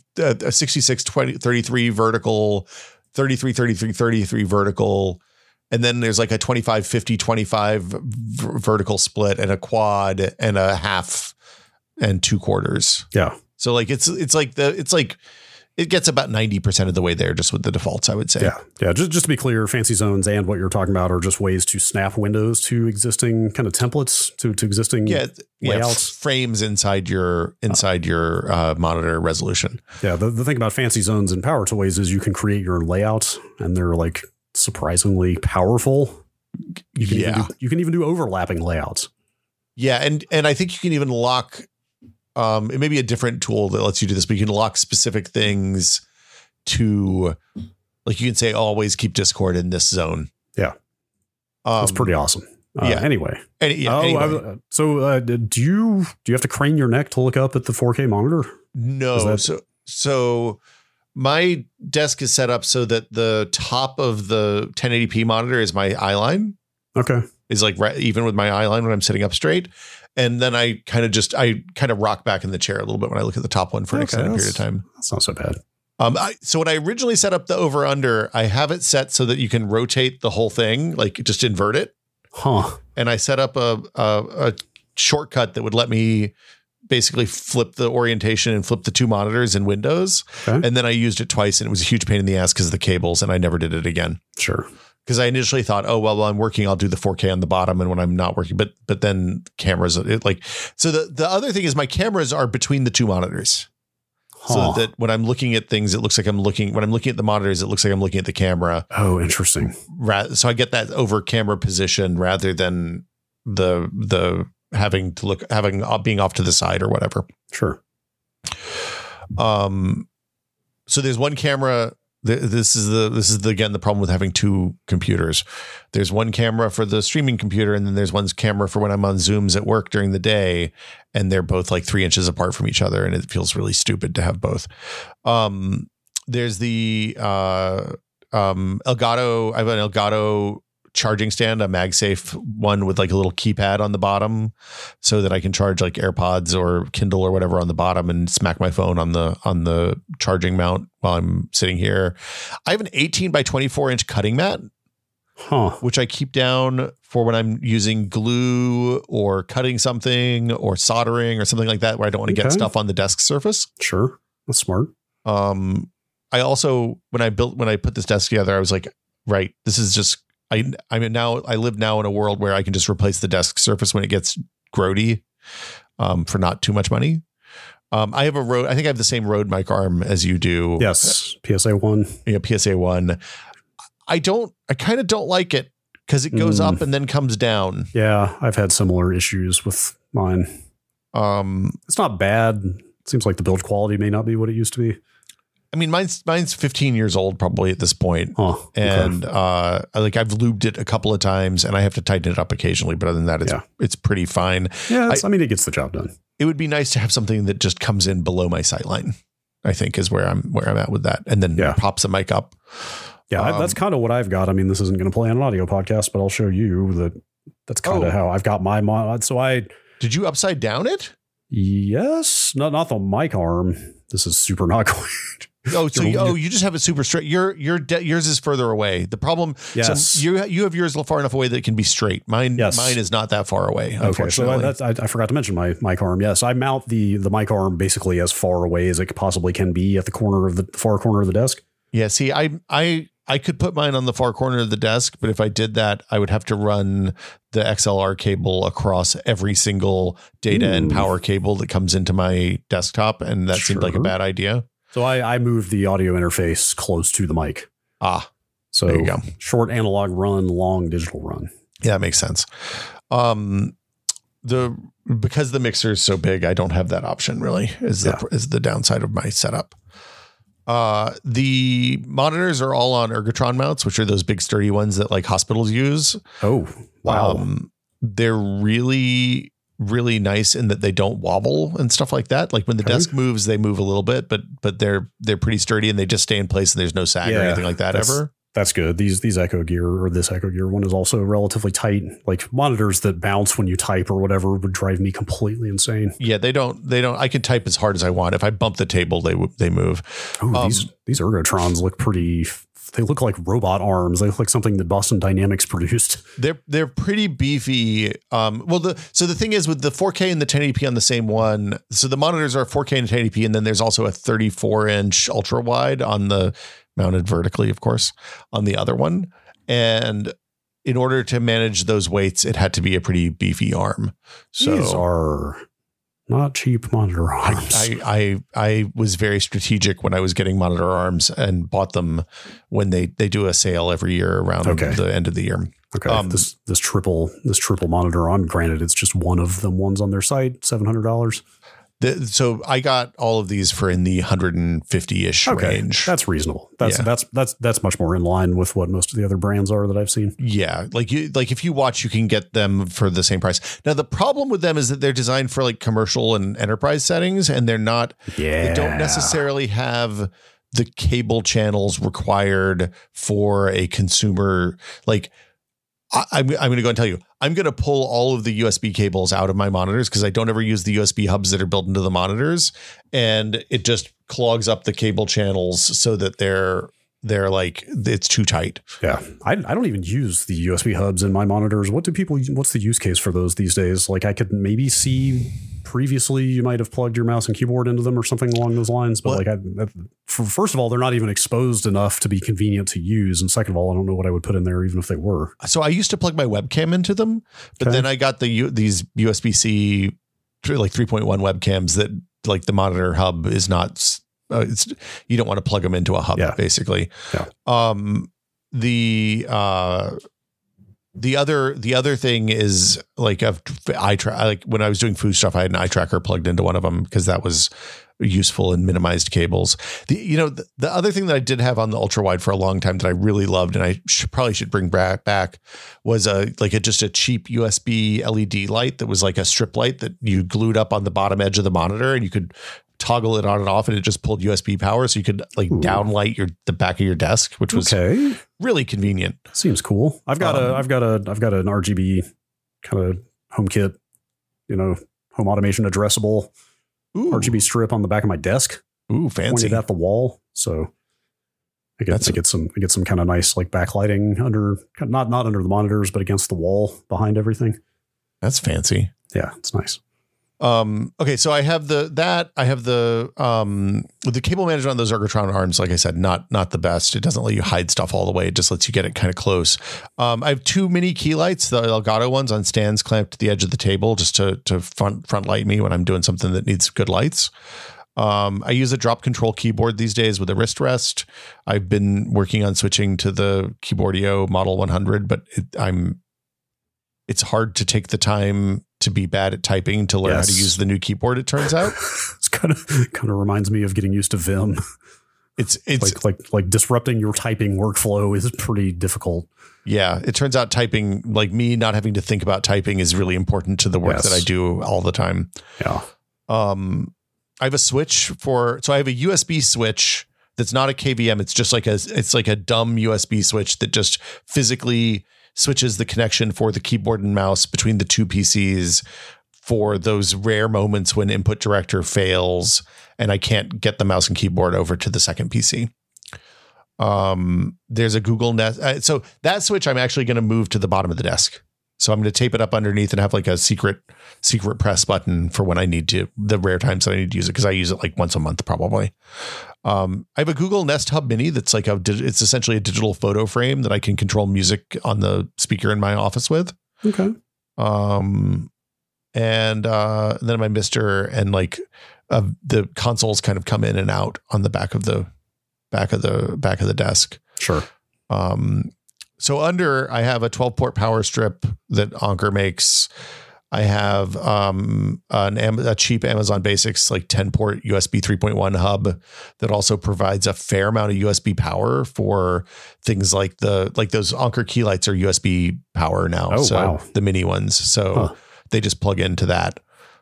66-33 vertical, 33-33 vertical. And then there's like a 25-50-25 vertical split and a quad and a half and 2/4. Yeah. So like it gets about 90% of the way there just with the defaults, I would say. Yeah. Yeah. Just to be clear, Fancy Zones and what you're talking about are just ways to snap windows to existing kind of templates to existing layouts. Frames inside your monitor resolution. Yeah. The thing about Fancy Zones and Power Toys is you can create your own layouts and they're like surprisingly powerful. You can even do overlapping layouts. Yeah, and I think you can even lock. It may be a different tool that lets you do this, but you can lock specific things to, like you can say always keep Discord in this zone. Yeah, that's pretty awesome. Anyway. So do you have to crane your neck to look up at the 4K monitor? No. So my desk is set up so that the top of the 1080p monitor is my eye line. Okay. Is like even with my eye line when I'm sitting up straight. And then I kind of rock back in the chair a little bit when I look at the top one for an extended period of time. That's not so bad. So when I originally set up the over under, I have it set so that you can rotate the whole thing, like just invert it. Huh. And I set up a shortcut that would let me basically flip the orientation and flip the 2 monitors in Windows. Okay. And then I used it twice and it was a huge pain in the ass because of the cables and I never did it again. Sure. Because I initially thought, oh, well, while I'm working, I'll do the 4K on the bottom. And when I'm not working, but then cameras, so the other thing is my cameras are between the 2 monitors. So that when I'm looking at things, it looks like when I'm looking at the monitors, it looks like I'm looking at the camera. Oh, interesting. So I get that over camera position rather than the being off to the side or whatever. Sure. So there's one camera. This is again the problem with having 2 computers. There's one camera for the streaming computer, and then there's one camera for when I'm on Zooms at work during the day, and they're both like 3 inches apart from each other, and it feels really stupid to have both. There's the Elgato. I have an Elgato charging stand, a MagSafe one with like a little keypad on the bottom so that I can charge like AirPods or Kindle or whatever on the bottom and smack my phone on the charging mount while I'm sitting here. I have an 18 by 24 inch cutting mat, which I keep down for when I'm using glue or cutting something or soldering or something like that, where I don't want to get stuff on the desk surface. Sure. That's smart. I also, when I put this desk together, I was like, right, this is just, I live now in a world where I can just replace the desk surface when it gets grody, for not too much money. I have I think I have the same Rode mic arm as you do. Yes. PSA 1. Yeah. PSA 1. I kind of don't like it because it goes up and then comes down. Yeah. I've had similar issues with mine. It's not bad. It seems like the build quality may not be what it used to be. I mean, mine's 15 years old probably at this point. And like I've lubed it a couple of times and I have to tighten it up occasionally, but other than that, it's pretty fine. Yeah, it gets the job done. It would be nice to have something that just comes in below my sightline, I think is where I'm at with that. And then pops the mic up. Yeah, that's kind of what I've got. I mean, this isn't going to play on an audio podcast, but I'll show you that's kind of how I've got my mod. So did you upside down it? Yes, not the mic arm. This is super not going. Oh, so you just have it super straight. Yours is further away. The problem, yes. So you have yours far enough away that it can be straight. Mine is not that far away. Okay, so I forgot to mention my mic arm. Yes, I mount the mic arm basically as far away as it possibly can be at the far corner of the desk. Yeah. See, I could put mine on the far corner of the desk, but if I did that, I would have to run the XLR cable across every single data and power cable that comes into my desktop, and that seemed like a bad idea. So I moved the audio interface close to the mic. So there you go. Short analog run, long digital run. Yeah, that makes sense. Because the mixer is so big, I don't have that option really, is the downside of my setup. The monitors are all on Ergotron mounts, which are those big sturdy ones that like hospitals use. Oh, wow. They're really, really nice in that they don't wobble and stuff like that. Like when the desk moves, they move a little bit, but they're pretty sturdy and they just stay in place and there's no sag or anything like that ever. That's good. These Echo Gear, or this Echo Gear one, is also relatively tight. Like monitors that bounce when you type or whatever would drive me completely insane. Yeah, they don't. I can type as hard as I want. If I bump the table, they move. Oh, these Ergotrons look pretty. They look like robot arms. They look like something that Boston Dynamics produced. They're pretty beefy. So the thing is with the 4K and the 1080p on the same one. So the monitors are 4K and 1080p, and then there's also a 34-inch ultra wide on the mounted vertically, of course, on the other one. And in order to manage those weights, it had to be a pretty beefy arm. So these are not cheap monitor arms. I was very strategic when I was getting monitor arms and bought them when they do a sale every year around the end of the year. Okay. This triple monitor arm, granted, it's just one of them ones on their site, $700. So I got all of these for in the 150-ish range. That's reasonable. That's much more in line with what most of the other brands are that I've seen. Yeah, like if you watch, you can get them for the same price. Now the problem with them is that they're designed for like commercial and enterprise settings, and they're not. Yeah. They don't necessarily have the cable channels required for a consumer. Like I'm going to go and tell you, I'm going to pull all of the USB cables out of my monitors because I don't ever use the USB hubs that are built into the monitors, and it just clogs up the cable channels so that they're like, it's too tight. Yeah. I don't even use the USB hubs in my monitors. What's the use case for those these days? Like I could maybe see previously you might have plugged your mouse and keyboard into them or something along those lines. But first of all, they're not even exposed enough to be convenient to use. And second of all, I don't know what I would put in there, even if they were. So I used to plug my webcam into them, but then I got these USB-C like 3.1 webcams that like the monitor hub is not, you don't want to plug them into a hub basically. Yeah. The other thing is like when I was doing food stuff, I had an eye tracker plugged into one of them because that was useful and minimized cables. The other thing that I did have on the ultra wide for a long time that I really loved, and I probably should bring back was just a cheap USB LED light that was like a strip light that you glued up on the bottom edge of the monitor, and you could toggle it on and off, and it just pulled USB power, so you could like downlight the back of your desk, which was really convenient. Seems cool. I've got an RGB kind of HomeKit, home automation addressable RGB strip on the back of my desk. Ooh, fancy! Pointed at the wall, so I get some kind of nice like backlighting under, not under the monitors, but against the wall behind everything. That's fancy. Yeah, it's nice. Okay, so I have the cable management on those Ergotron arms, like I said, not the best. It doesn't let you hide stuff all the way. It just lets you get it kind of close. I have two mini key lights, the Elgato ones on stands clamped to the edge of the table just to front light me when I'm doing something that needs good lights. I use a drop control keyboard these days with a wrist rest. I've been working on switching to the Keyboardio Model 100, but it's hard to take the time to be bad at typing to learn how to use the new keyboard, it turns out. It's kind of reminds me of getting used to Vim. It's like disrupting your typing workflow is pretty difficult. Yeah. It turns out typing, like me not having to think about typing, is really important to the work that I do all the time. Yeah. I have a switch so I have a USB switch that's not a KVM. It's just like a dumb USB switch that just physically switches the connection for the keyboard and mouse between the two PCs for those rare moments when Input Director fails and I can't get the mouse and keyboard over to the second PC. There's a Google Nest. So that switch, I'm actually going to move to the bottom of the desk. So I'm going to tape it up underneath and have like a secret press button for when I need to, the rare times that I need to use it, because I use it like once a month probably. I have a Google Nest Hub Mini that's like it's essentially a digital photo frame that I can control music on the speaker in my office with. Okay. And then my Mister and like the consoles kind of come in and out on the back of the desk. Sure. So I have a 12-port power strip that Anker makes. I have a cheap Amazon Basics like 10-port USB 3.1 hub that also provides a fair amount of USB power for things like those Anker key lights are USB power now. Oh, so wow. The mini ones. So they just plug into that.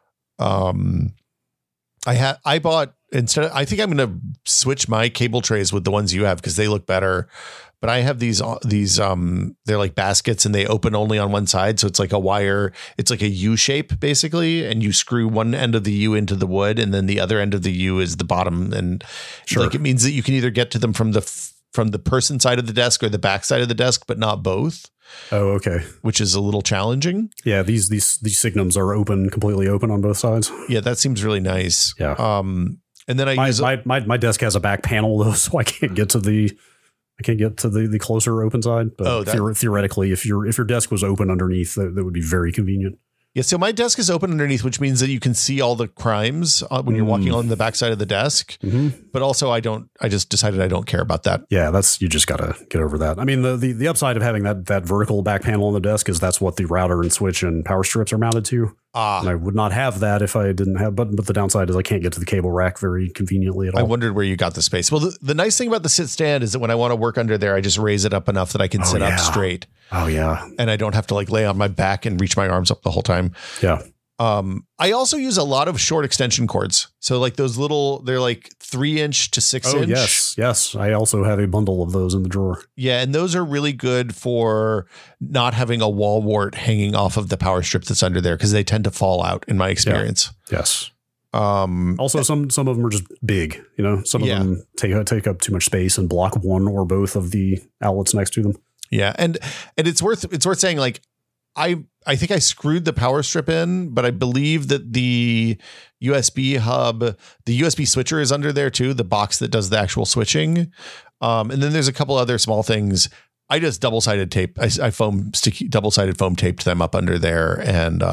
I bought instead. I think I'm going to switch my cable trays with the ones you have because they look better. But I have these they're like baskets and they open only on one side. So it's like a wire. It's like a U shape basically. And you screw one end of the U into the wood and then the other end of the U is the bottom. And like it means that you can either get to them from the person side of the desk or the back side of the desk, but not both. Oh, okay. Which is a little challenging. Yeah. These Signums are completely open on both sides. Yeah. That seems really nice. Yeah. And then my desk has a back panel though, so I can't get to the closer open side. But theoretically, if your desk was open underneath, that would be very convenient. Yeah, so my desk is open underneath, which means that you can see all the crimes when you're walking on the backside of the desk. Mm-hmm. But also, I just decided I don't care about that. Yeah, you just got to get over that. I mean, the upside of having that vertical back panel on the desk is that's what the router and switch and power strips are mounted to. And I would not have that if I didn't have, but the downside is I can't get to the cable rack very conveniently at all. I wondered where you got the space. Well, the nice thing about the sit stand is that when I want to work under there, I just raise it up enough that I can sit up straight. Oh yeah. And I don't have to like lay on my back and reach my arms up the whole time. Yeah. I also use a lot of short extension cords. So like those they're like 3-inch to 6-inch. Yes. I also have a bundle of those in the drawer. Yeah. And those are really good for not having a wall wart hanging off of the power strip that's under there because they tend to fall out in my experience. Yeah. Yes. Also some of them are just big, some of them take up too much space and block one or both of the outlets next to them. Yeah. And it's worth saying like, I think I screwed the power strip in, but I believe that the USB hub, the USB switcher is under there too, the box that does the actual switching. And then there's a couple other small things. I just double-sided tape. I double-sided foam taped them up under there and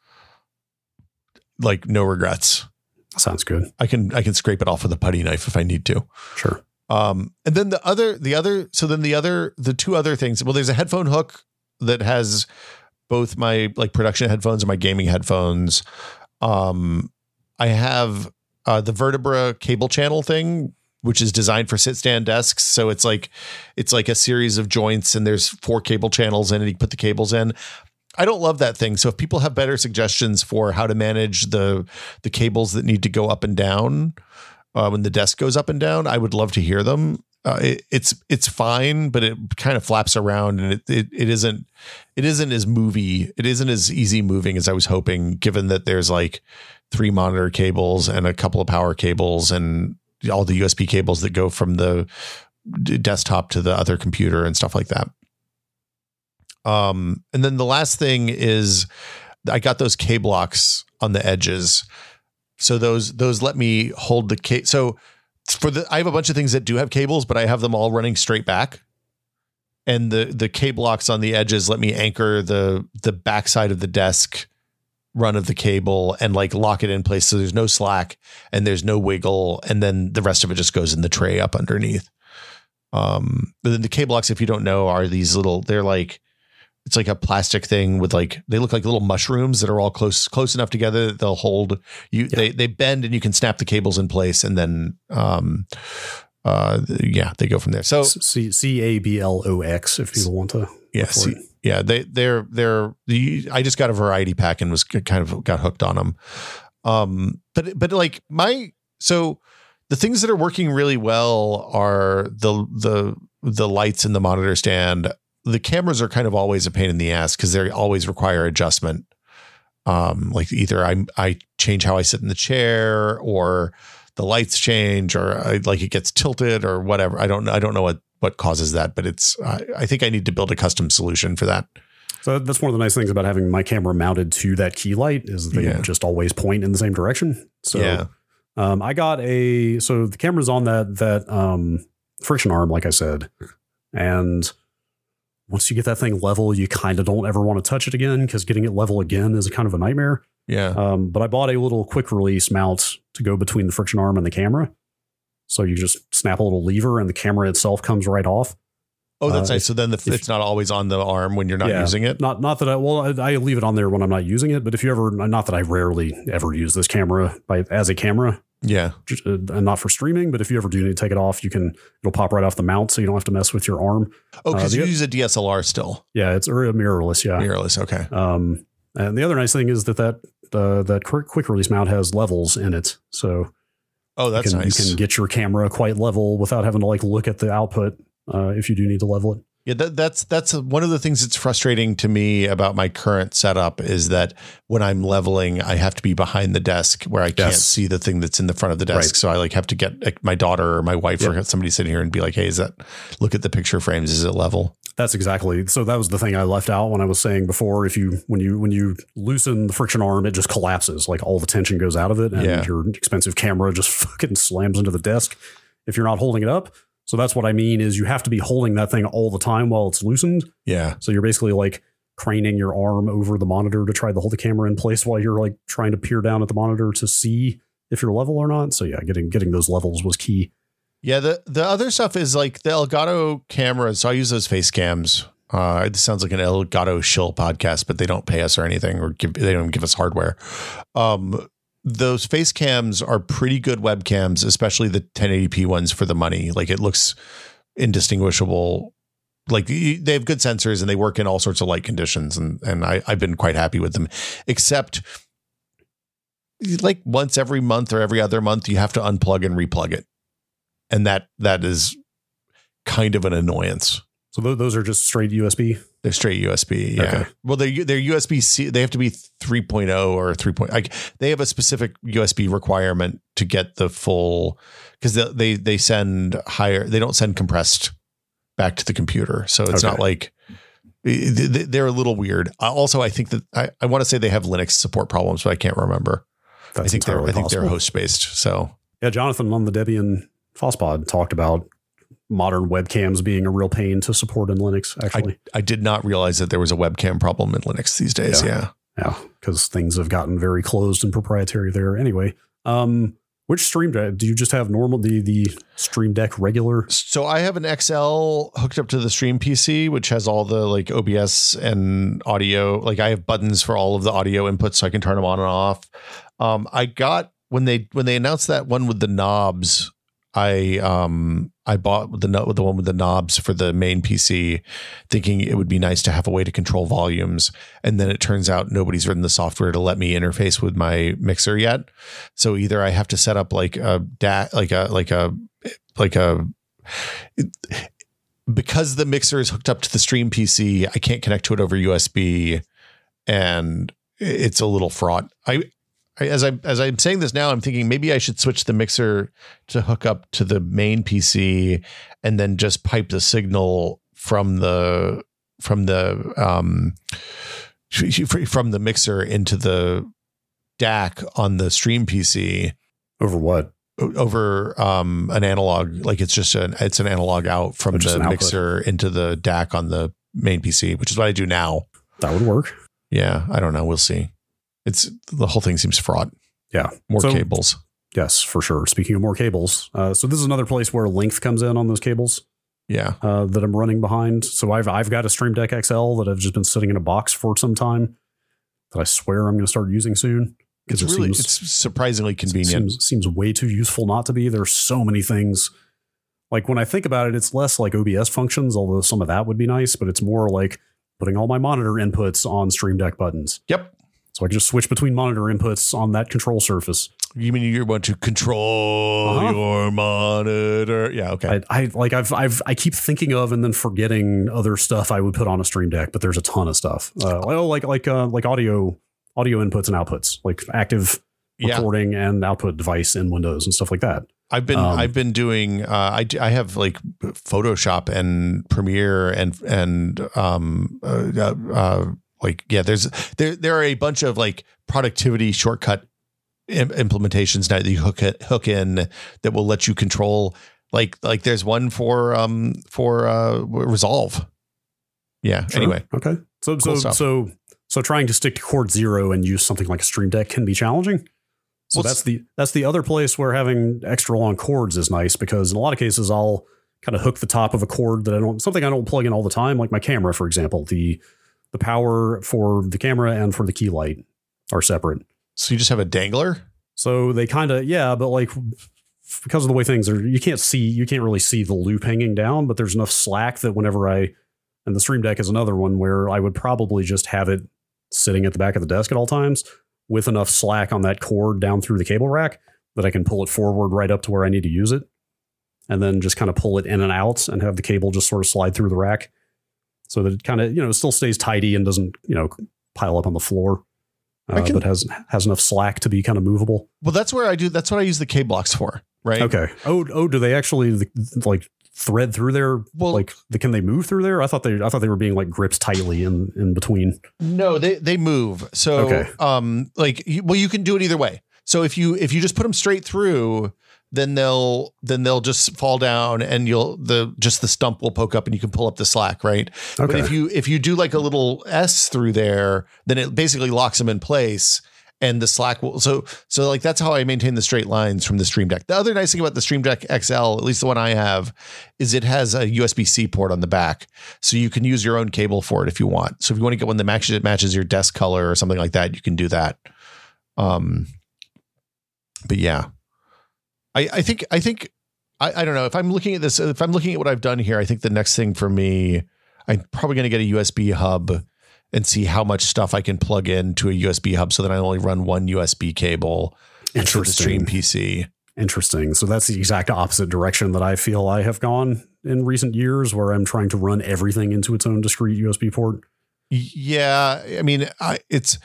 like no regrets. Sounds good. I can scrape it off with a putty knife if I need to. Sure. And then the two other things. Well, there's a headphone hook that has both my like production headphones and my gaming headphones. I have the Vertebra cable channel thing, which is designed for sit stand desks. So it's like a series of joints and there's 4 cable channels in it. You put the cables in. I don't love that thing. So if people have better suggestions for how to manage the cables that need to go up and down when the desk goes up and down, I would love to hear them. It's fine, but it kind of flaps around and it isn't as movie. It isn't as easy moving as I was hoping, given that there's like 3 monitor cables and a couple of power cables and all the USB cables that go from the desktop to the other computer and stuff like that. And then the last thing is I got those K-blocks on the edges. So those let me hold the cable. So I have a bunch of things that do have cables, but I have them all running straight back. And the K-blocks on the edges let me anchor the backside of the desk run of the cable and like lock it in place. So there's no slack and there's no wiggle. And then the rest of it just goes in the tray up underneath. But then the K-blocks, if you don't know, are these it's like a plastic thing with they look like little mushrooms that are all close enough together that they'll hold you. Yeah. They bend and you can snap the cables in place and then, they go from there. So CABLOX if people want to. Yes. Yeah. I just got a variety pack and was kind of got hooked on them. But so the things that are working really well are the lights in the monitor stand. The cameras are kind of always a pain in the ass because they always require adjustment. Like either I change how I sit in the chair, or the lights change, or it gets tilted or whatever. I don't know what causes that, but I think I need to build a custom solution for that. So that's one of the nice things about having my camera mounted to that key light is they just always point in the same direction. So I got so the camera's on that friction arm, like I said, and once you get that thing level, you kind of don't ever want to touch it again, because getting it level again is kind of a nightmare. Yeah. But I bought a little quick release mount to go between the friction arm and the camera. So you just snap a little lever and the camera itself comes right off. Oh, that's nice. So then it's not always on the arm when you're not using it. Not that I leave it on there when I'm not using it. But if you ever, not that I rarely ever use this camera as a camera. Yeah. And not for streaming, but if you ever do need to take it off, it'll pop right off the mount, so you don't have to mess with your arm. Oh, because you use a DSLR still. Yeah, it's a mirrorless. Yeah, mirrorless. Okay. And the other nice thing is that quick release mount has levels in it, so that's nice. You can get your camera quite level without having to look at the output if you do need to level it. Yeah, that's one of the things that's frustrating to me about my current setup is that when I'm leveling, I have to be behind the desk where I can't see the thing that's in the front of the desk. Right. So I have to get my daughter or my wife or somebody sitting here and be like, hey, look at the picture frames. Is it level? That's exactly. So that was the thing I left out when I was saying before, when you loosen the friction arm, it just collapses. All the tension goes out of it and your expensive camera just fucking slams into the desk if you're not holding it up. So that's what I mean is you have to be holding that thing all the time while it's loosened. Yeah. So you're basically craning your arm over the monitor to try to hold the camera in place while you're trying to peer down at the monitor to see if you're level or not. So yeah, getting those levels was key. Yeah. The other stuff is the Elgato cameras. So I use those face cams. It sounds like an Elgato shill podcast, but they don't pay us or anything, or they don't give us hardware. Those face cams are pretty good webcams, especially the 1080p ones for the money. It looks indistinguishable. They have good sensors and they work in all sorts of light conditions. And I've been quite happy with them, except once every month or every other month, you have to unplug and replug it. And that is kind of an annoyance. So those are just straight USB? They're straight USB. Yeah. Okay. Well, they're USB-C. They have to be 3.0 or 3. They have a specific USB requirement to get the full, because they send higher. They don't send compressed back to the computer. So it's not they're a little weird. Also, I think that I want to say they have Linux support problems, but I can't remember. I think they're host based. So yeah, Jonathan on the Debian FOSSPod talked about modern webcams being a real pain to support in Linux. Actually, I did not realize that there was a webcam problem in Linux these days. Yeah, because things have gotten very closed and proprietary there. Anyway, which Stream Deck do you just have? Normal, the Stream Deck regular? So I have an XL hooked up to the Stream PC, which has all the OBS and audio. I have buttons for all of the audio inputs, so I can turn them on and off. I got when they announced that one with the knobs. I bought the one with the knobs for the main PC, thinking it would be nice to have a way to control volumes. And then it turns out nobody's written the software to let me interface with my mixer yet. So either I have to set up because the mixer is hooked up to the Stream PC, I can't connect to it over USB, and it's a little fraught. As I'm saying this now, I'm thinking maybe I should switch the mixer to hook up to the main PC and then just pipe the signal from the mixer into the DAC on the Stream PC. Over what? Over an analog, it's an analog out from the mixer into the DAC on the main PC, which is what I do now. That would work. Yeah, I don't know. We'll see. The whole thing seems fraught. Yeah. More cables. Yes, for sure. Speaking of more cables. So this is another place where length comes in on those cables. Yeah. That I'm running behind. So I've got a Stream Deck XL that I've just been sitting in a box for some time that I swear I'm going to start using soon. It's surprisingly convenient. Seems way too useful not to be. There's so many things. When I think about it, it's less OBS functions, although some of that would be nice, but it's more putting all my monitor inputs on Stream Deck buttons. Yep. So I can just switch between monitor inputs on that control surface. You mean you want to control your monitor? Yeah, okay. I keep thinking of and then forgetting other stuff I would put on a Stream Deck, but there's a ton of stuff. Like audio audio inputs and outputs, like active recording and output device in Windows and stuff like that. I've been doing I have like Photoshop and Premiere and there are a bunch of like productivity shortcut implementations now that you hook in that will let you control like there's one for Resolve. Yeah. Sure. Anyway. Okay. So trying to stick to chord 0 and use something like a Stream Deck can be challenging. So that's the other place where having extra long cords is nice, because in a lot of cases I'll kind of hook the top of a cord that I don't plug in all the time, like my camera, for example. The power for the camera and for the key light are separate. So you just have a dangler? So they kind of, but like because of the way things are, you can't really see the loop hanging down, but there's enough slack that and the Stream Deck is another one where I would probably just have it sitting at the back of the desk at all times with enough slack on that cord down through the cable rack that I can pull it forward right up to where I need to use it, and then just kind of pull it in and out and have the cable just sort of slide through the rack so that it kind of, still stays tidy and doesn't, pile up on the floor, but has enough slack to be kind of movable. Well, that's what I use the K-Blocks for, right? Okay. Oh, do they actually like thread through there? Well, can they move through there? I thought they were being like gripped tightly in between. No, they move. So, okay. You can do it either way. So if you just put them straight through, then they'll just fall down and the stump will poke up and you can pull up the slack, right? Okay. But if you do like a little S through there, then it basically locks them in place. And the slack will, so like that's how I maintain the straight lines from the Stream Deck. The other nice thing about the Stream Deck XL, at least the one I have, is it has a USB-C port on the back, so you can use your own cable for it if you want. So if you want to get one that matches your desk color or something like that, you can do that. But yeah, I think I don't know if I'm looking at this. If I'm looking at what I've done here, I think the next thing for me, I'm probably going to get a USB hub and see how much stuff I can plug into a USB hub so that I only run one USB cable for the Stream PC. Interesting. So that's the exact opposite direction that I feel I have gone in recent years, where I'm trying to run everything into its own discrete USB port. Yeah. I mean, it's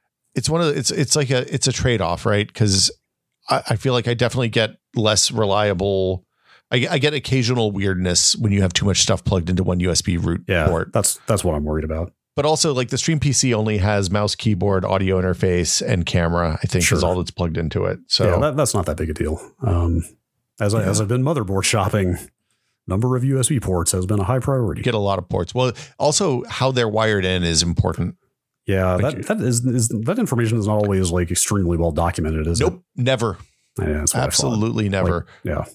a trade-off, right? Because I feel like I definitely get less reliable. I get occasional weirdness when you have too much stuff plugged into one USB root port. That's what I'm worried about. But also, like, the Stream PC only has mouse, keyboard, audio interface, and camera, I think, is all that's plugged into it. So that's not that big a deal. As I've been motherboard shopping, number of USB ports has been a high priority. Get a lot of ports. Well, also how they're wired in is important. Yeah, that information is not always like extremely well documented, is it? Nope, never. Yeah, that's what absolutely never.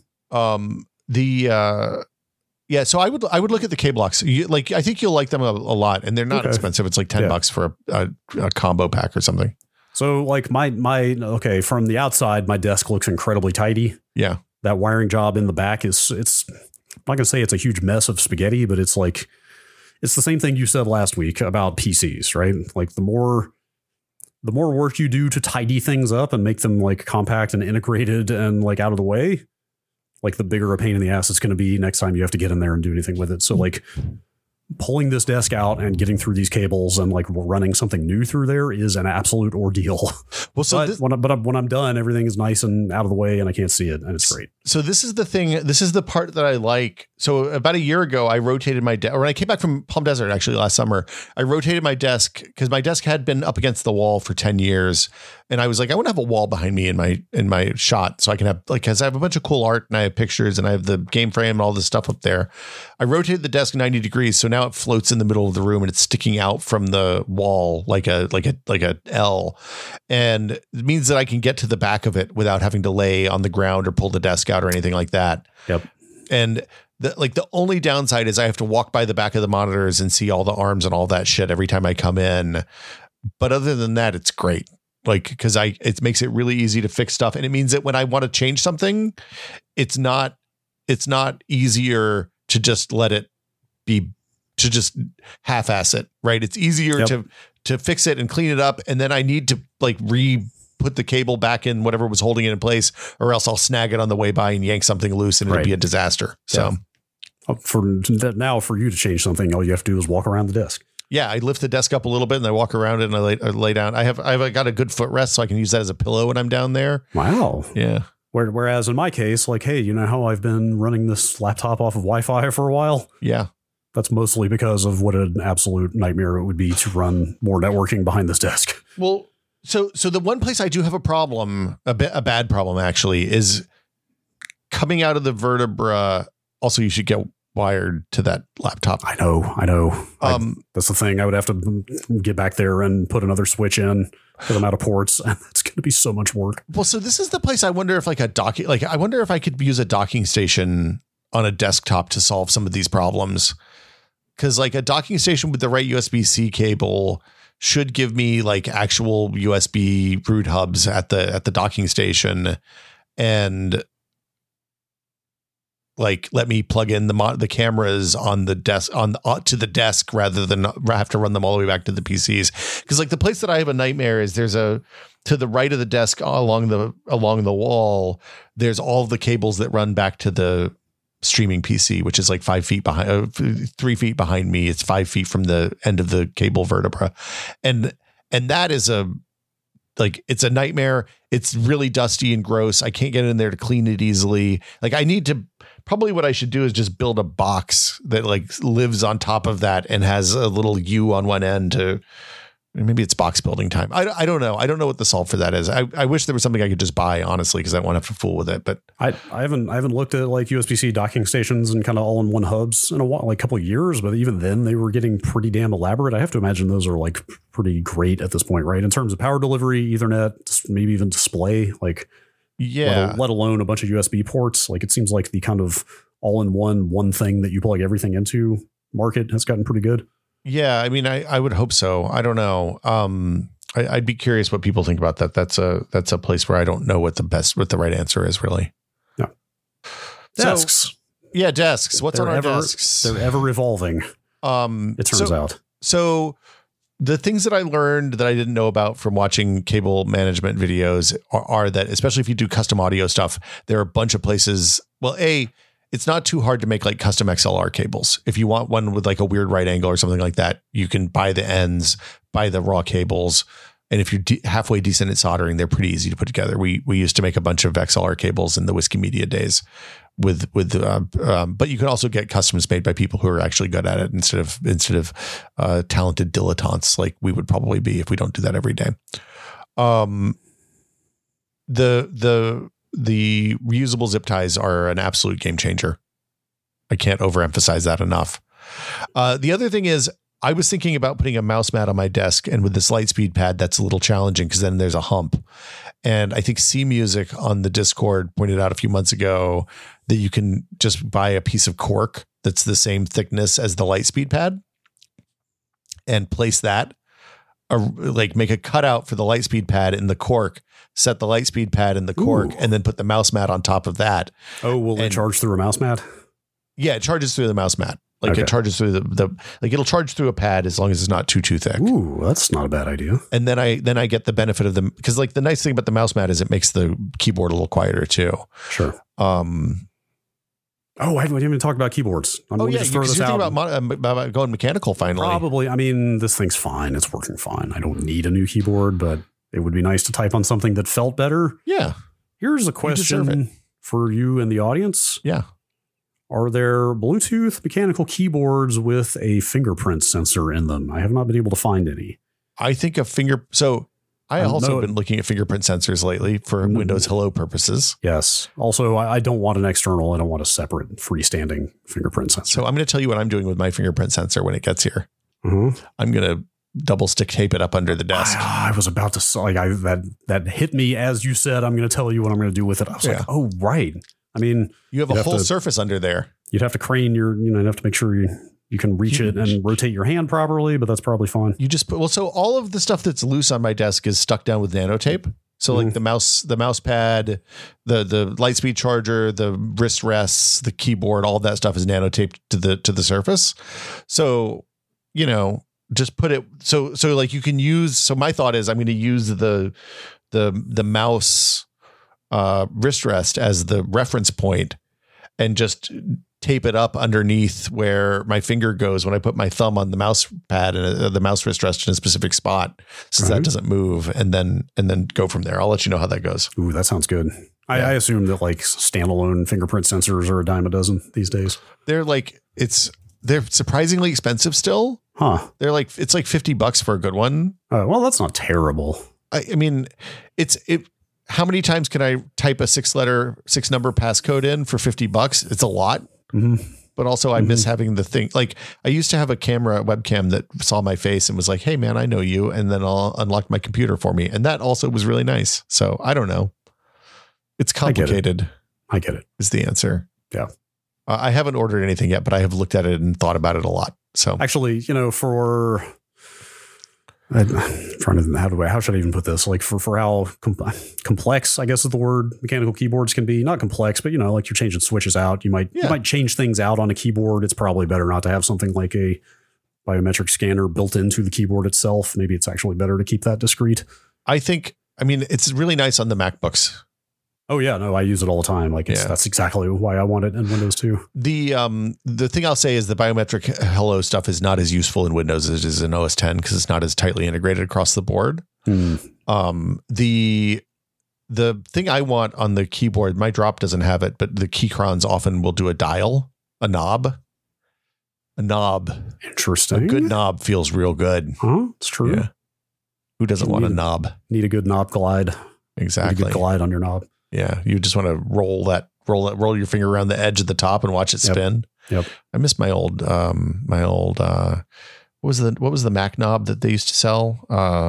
Yeah. So I would look at the K-Blocks. I think you'll like them a lot, and they're not expensive. It's like $10 for a combo pack or something. So like from the outside, my desk looks incredibly tidy. Yeah. That wiring job in the back I'm not gonna say it's a huge mess of spaghetti, but it's the same thing you said last week about PCs, right? Like the more work you do to tidy things up and make them like compact and integrated and like out of the way, like the bigger a pain in the ass it's going to be next time you have to get in there and do anything with it. So like pulling this desk out and getting through these cables and like running something new through there is an absolute ordeal. Well, so when I'm done, everything is nice and out of the way and I can't see it, and it's great. So this is the thing. This is the part that I like. So about a year ago, I rotated my desk. When I came back from Palm Desert, actually last summer, I rotated my desk because my desk had been up against the wall for 10 years. And I was like, I want to have a wall behind me in my shot, so I can have because I have a bunch of cool art and I have pictures and I have the game frame and all this stuff up there. I rotated the desk 90 degrees, so now it floats in the middle of the room and it's sticking out from the wall like a L, and it means that I can get to the back of it without having to lay on the ground or pull the desk out or anything like that. Yep. And the only downside is I have to walk by the back of the monitors and see all the arms and all that shit every time I come in. But other than that, it's great. Like, because it makes it really easy to fix stuff. And it means that when I want to change something, it's not easier to just let it be, to just half-ass it, right? It's easier to fix it and clean it up. And then I need to like put the cable back in whatever was holding it in place, or else I'll snag it on the way by and yank something loose and it'll be a disaster. So for you to change something, all you have to do is walk around the desk. Yeah, I lift the desk up a little bit and I walk around it and I lay down. I've got a good footrest so I can use that as a pillow when I'm down there. Wow. Yeah. Whereas in my case, like, hey, you know how I've been running this laptop off of Wi-Fi for a while? Yeah. That's mostly because of what an absolute nightmare it would be to run more networking behind this desk. Well, so the one place I do have a problem, a bad problem actually, is coming out of the vertebra. Also, you should get wired to that laptop. I know. That's the thing. I would have to get back there and put another switch in because I'm out of ports, and it's going to be so much work. Well, so this is the place I wonder if I wonder if I could use a docking station on a desktop to solve some of these problems. Because like a docking station with the right USB-C cable should give me like actual USB root hubs at the docking station, and like let me plug in the cameras on the desk to the desk rather than have to run them all the way back to the PCs. Because like the place that I have a nightmare is there's to the right of the desk along the wall, there's all the cables that run back to the streaming PC, which is like 5 feet behind, 3 feet behind me. It's 5 feet from the end of the cable vertebra. And that is it's a nightmare. It's really dusty and gross. I can't get in there to clean it easily. Like probably what I should do is just build a box that like lives on top of that and has a little U on one end to, maybe it's box building time. I don't know. I don't know what the solve for that is. I wish there was something I could just buy, honestly, because I won't have to fool with it. But I haven't looked at like USB-C docking stations and kind of all-in-one hubs in a while, like a couple of years. But even then, they were getting pretty damn elaborate. I have to imagine those are like pretty great at this point, right? In terms of power delivery, Ethernet, maybe even display. Like, yeah, let alone a bunch of USB ports. Like, it seems like the kind of all-in-one thing that you plug everything into market has gotten pretty good. Yeah, I mean, I would hope so. I don't know. I'd be curious what people think about that. That's a place where I don't know what the right answer is, really. Yeah. Desks. Yeah, desks. What's on our desks? They're ever evolving. It turns out. So the things that I learned that I didn't know about from watching cable management videos are that, especially if you do custom audio stuff, there are a bunch of places. Well, it's not too hard to make like custom XLR cables. If you want one with like a weird right angle or something like that, you can buy the ends, buy the raw cables. And if you're halfway decent at soldering, they're pretty easy to put together. We used to make a bunch of XLR cables in the Whiskey Media days but you can also get customs made by people who are actually good at it instead of talented dilettantes like we would probably be if we don't do that every day. The reusable zip ties are an absolute game changer. I can't overemphasize that enough. The other thing is I was thinking about putting a mouse mat on my desk, and with this Lightspeed pad, that's a little challenging because then there's a hump. And I think C Music on the Discord pointed out a few months ago that you can just buy a piece of cork that's the same thickness as the Lightspeed pad and place that, like make a cutout for the Lightspeed pad in the cork, set the Lightspeed pad in the cork, and then put the mouse mat on top of that. Oh, will it charge through a mouse mat? Yeah, it charges through the mouse mat. Like it charges through it'll charge through a pad as long as it's not too thick. Ooh, that's not a bad idea. And then I get the benefit of them because like the nice thing about the mouse mat is it makes the keyboard a little quieter too. Sure. I haven't even talked about keyboards. You're thinking about going mechanical finally. Probably. I mean, this thing's fine. It's working fine. I don't need a new keyboard, but it would be nice to type on something that felt better. Yeah. Here's a question for you and the audience. Yeah. Are there Bluetooth mechanical keyboards with a fingerprint sensor in them? I have not been able to find any. I think I also been looking at fingerprint sensors lately for Windows Hello purposes. Yes. Also, I don't want an external. I don't want a separate freestanding fingerprint sensor. So I'm going to tell you what I'm doing with my fingerprint sensor when it gets here. Mm-hmm. I'm going to double stick tape it up under the desk. I was about to say, that hit me as you said, I'm going to tell you what I'm going to do with it. I was like, oh, right. I mean, you have a whole surface under there. You'd have to crane you'd have to make sure you can reach it and rotate your hand properly, but that's probably fine. You just so all of the stuff that's loose on my desk is stuck down with nanotape. So like the mouse pad, the Lightspeed charger, the wrist rests, the keyboard, all of that stuff is nanotaped to the surface. So, just put it so like you can use. So my thought is I'm going to use the mouse wrist rest as the reference point and just tape it up underneath where my finger goes when I put my thumb on the mouse pad and the mouse wrist rest in a specific spot, since that doesn't move, and then go from there. I'll let you know how that goes. Ooh, that sounds good. I assume that like standalone fingerprint sensors are a dime a dozen these days. They're surprisingly expensive still. Huh. It's like $50 for a good one. Well, that's not terrible. I mean, how many times can I type a 6-number passcode in for $50? It's a lot. Mm-hmm. But also I miss having the thing. Like, I used to have a webcam that saw my face and was like, hey man, I know you. And then I'll unlock my computer for me. And that also was really nice. So I don't know. It's complicated. I get it. Is the answer. Yeah. I haven't ordered anything yet, but I have looked at it and thought about it a lot. So actually, for I'm trying to how should I even put this? Like for how complex, I guess is the word, mechanical keyboards can be. Not complex, but like you're changing switches out. You might change things out on a keyboard. It's probably better not to have something like a biometric scanner built into the keyboard itself. Maybe it's actually better to keep that discreet. I mean, it's really nice on the MacBooks. Oh yeah, no, I use it all the time. Like that's exactly why I want it in Windows 2. The thing I'll say is the biometric Hello stuff is not as useful in Windows as it is in OS X because it's not as tightly integrated across the board. The thing I want on the keyboard, my drop doesn't have it, but the Keychrons often will do a knob. Interesting. A good knob feels real good. Huh? It's true. Yeah. Who doesn't want a knob? Need a good knob glide. Exactly. Need a good glide on your knob. Yeah, you just want to roll your finger around the edge at the top and watch it spin. Yep. I miss my old what was the Mac knob that they used to sell?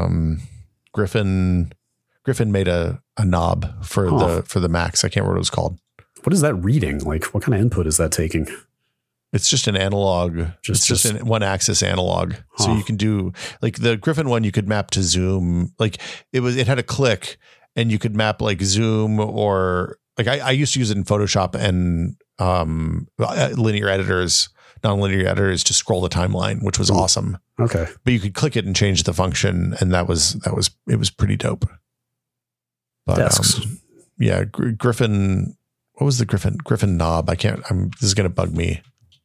Griffin made a knob for the Macs. I can't remember what it was called. What is that reading? Like, what kind of input is that taking? It's just an analog. It's just an one axis analog. So you can do like the Griffin one. You could map to zoom. Like it had a click. And you could map like zoom or like I used to use it in Photoshop and nonlinear editors to scroll the timeline, which was awesome. Okay. But you could click it and change the function. And it was pretty dope. But, desks. Griffin. What was the Griffin knob? This is going to bug me.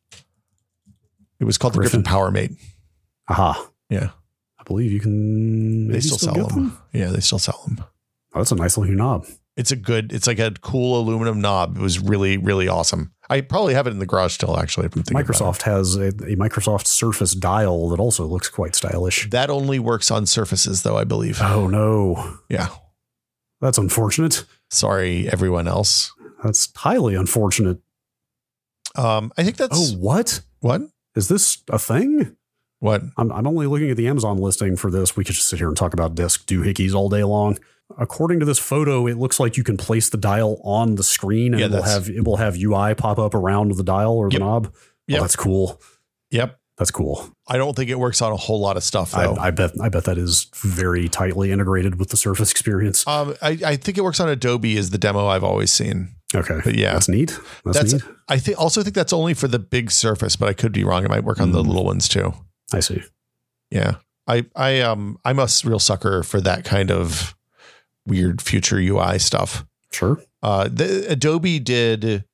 It was called the Griffin PowerMate. Aha. Yeah. I believe you can. They still sell them. Yeah, they still sell them. Oh, that's a nice looking knob. It's like a cool aluminum knob. It was really, really awesome. I probably have it in the garage still, actually. Microsoft has a Microsoft Surface dial that also looks quite stylish. That only works on Surfaces, though, I believe. Oh, no. Yeah. That's unfortunate. Sorry, everyone else. That's highly unfortunate. I think that's... Oh, what? What? Is this a thing? What? I'm only looking at the Amazon listing for this. We could just sit here and talk about disk doohickeys all day long. According to this photo, it looks like you can place the dial on the screen and it will have UI pop up around the dial or the knob. Yep. Oh, that's cool. Yep. That's cool. I don't think it works on a whole lot of stuff, though. I bet that is very tightly integrated with the Surface experience. I think it works on Adobe is the demo I've always seen. Okay. But yeah. That's neat. That's neat. I think that's only for the big Surface, but I could be wrong. It might work on the little ones too. I see. Yeah. I'm a real sucker for that kind of weird future UI stuff. Sure. Adobe did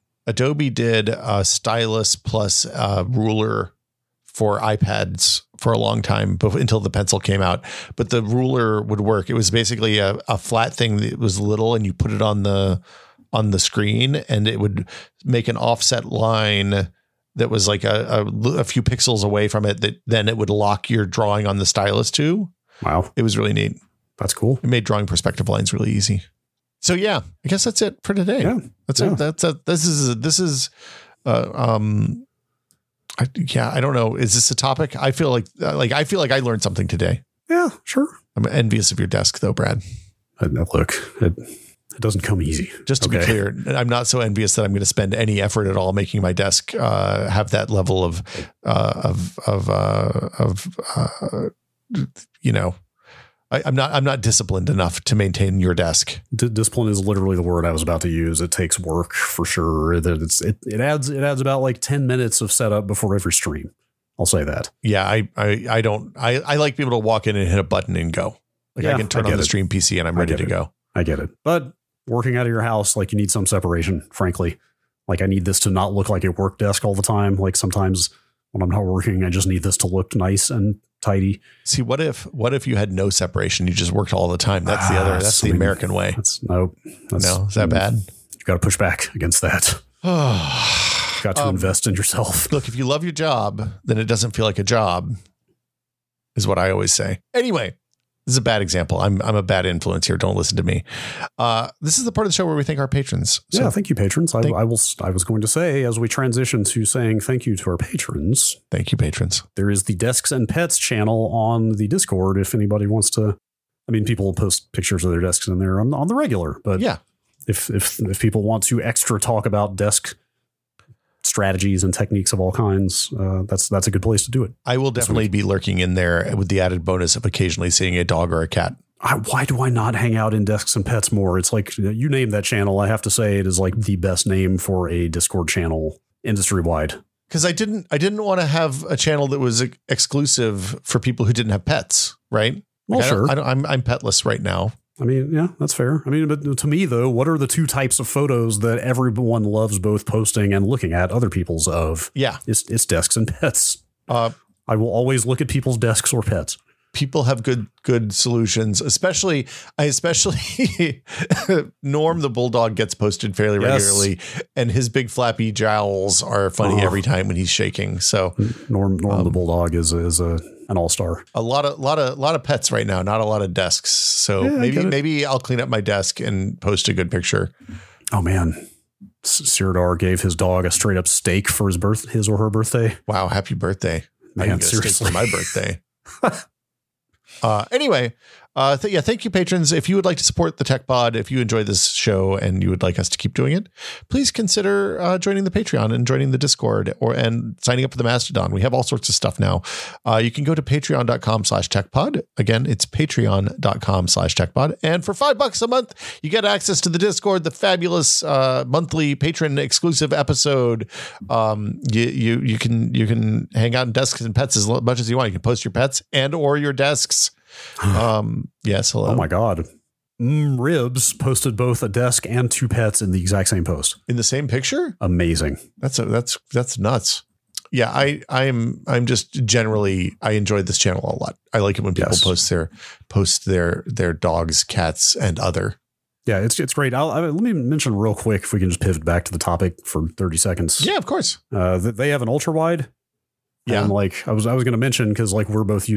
a stylus plus ruler for iPads for a long time until the pencil came out. But the ruler would work. It was basically a flat thing that was little, and you put it on the screen, and it would make an offset line that was like a few pixels away from it. That then it would lock your drawing on the stylus too. Wow, it was really neat. That's cool. It made drawing perspective lines really easy. So yeah, I guess that's it for today. Yeah, that's it. This is. I don't know. Is this a topic? I feel like I learned something today. Yeah, sure. I'm envious of your desk, though, Brad. Look, it doesn't come easy. Just to be clear, I'm not so envious that I'm going to spend any effort at all making my desk have that level of I'm not disciplined enough to maintain your desk. Discipline is literally the word I was about to use. It takes work for sure. It adds about like 10 minutes of setup before every stream. I'll say that. Yeah, I like being able to walk in and hit a button and go. Like I can turn on the stream PC and I'm ready to go. I get it. But working out of your house, like you need some separation, frankly. Like I need this to not look like a work desk all the time. Like sometimes when I'm not working, I just need this to look nice and tidy. See, what if you had no separation? You just worked all the time. That's that's the American way. No, is that bad? You got to push back against that. You got to invest in yourself. Look, if you love your job, then it doesn't feel like a job, is what I always say. Anyway, this is a bad example. I'm a bad influence here. Don't listen to me. This is the part of the show where we thank our patrons. So yeah, thank you, patrons. I was going to say, as we transition to saying thank you to our patrons. Thank you, patrons. There is the Desks and Pets channel on the Discord if anybody wants to. I mean, people post pictures of their desks in there on the regular, but yeah, if people want to extra talk about desk strategies and techniques of all kinds, that's a good place to do it. I will definitely be lurking in there with the added bonus of occasionally seeing a dog or a cat. Why do I not hang out in Desks and Pets more? It's like, you name that channel. I have to say it is like the best name for a Discord channel industry wide. Because I didn't want to have a channel that was exclusive for people who didn't have pets, right? Well, sure. I'm petless right now. I mean, yeah, that's fair. I mean, but to me, though, what are the two types of photos that everyone loves both posting and looking at other people's of? Yeah. It's desks and pets. I will always look at people's desks or pets. People have good solutions, especially Norm the Bulldog gets posted fairly regularly, and his big flappy jowls are funny every time when he's shaking. So Norm the Bulldog is an all-star. A lot of pets right now, not a lot of desks. So yeah, maybe I'll clean up my desk and post a good picture. Oh man. Sirdar gave his dog a straight up steak for his or her birthday. Wow. Happy birthday. Man, seriously. For my birthday. Anyway, thank you, patrons. If you would like to support the Tech Pod, if you enjoy this show and you would like us to keep doing it, please consider joining the Patreon and joining the Discord and signing up for the Mastodon. We have all sorts of stuff now. You can go to patreon.com/techpod. Again, it's patreon.com/techpod. And for $5 a month, you get access to the Discord, the fabulous monthly patron exclusive episode. You can hang out in Desks and Pets as much as you want. You can post your pets and or your desks. Yes. Hello. Oh my God. Ribs posted both a desk and two pets in the exact same post. In the same picture? Amazing. That's nuts. Yeah, I'm just generally, I enjoy this channel a lot. I like it when people post their dogs, cats, and other. Yeah, it's great. Let me mention real quick, if we can just pivot back to the topic for 30 seconds. Yeah, of course. They have an ultra wide. Yeah. And like I was going to mention, because like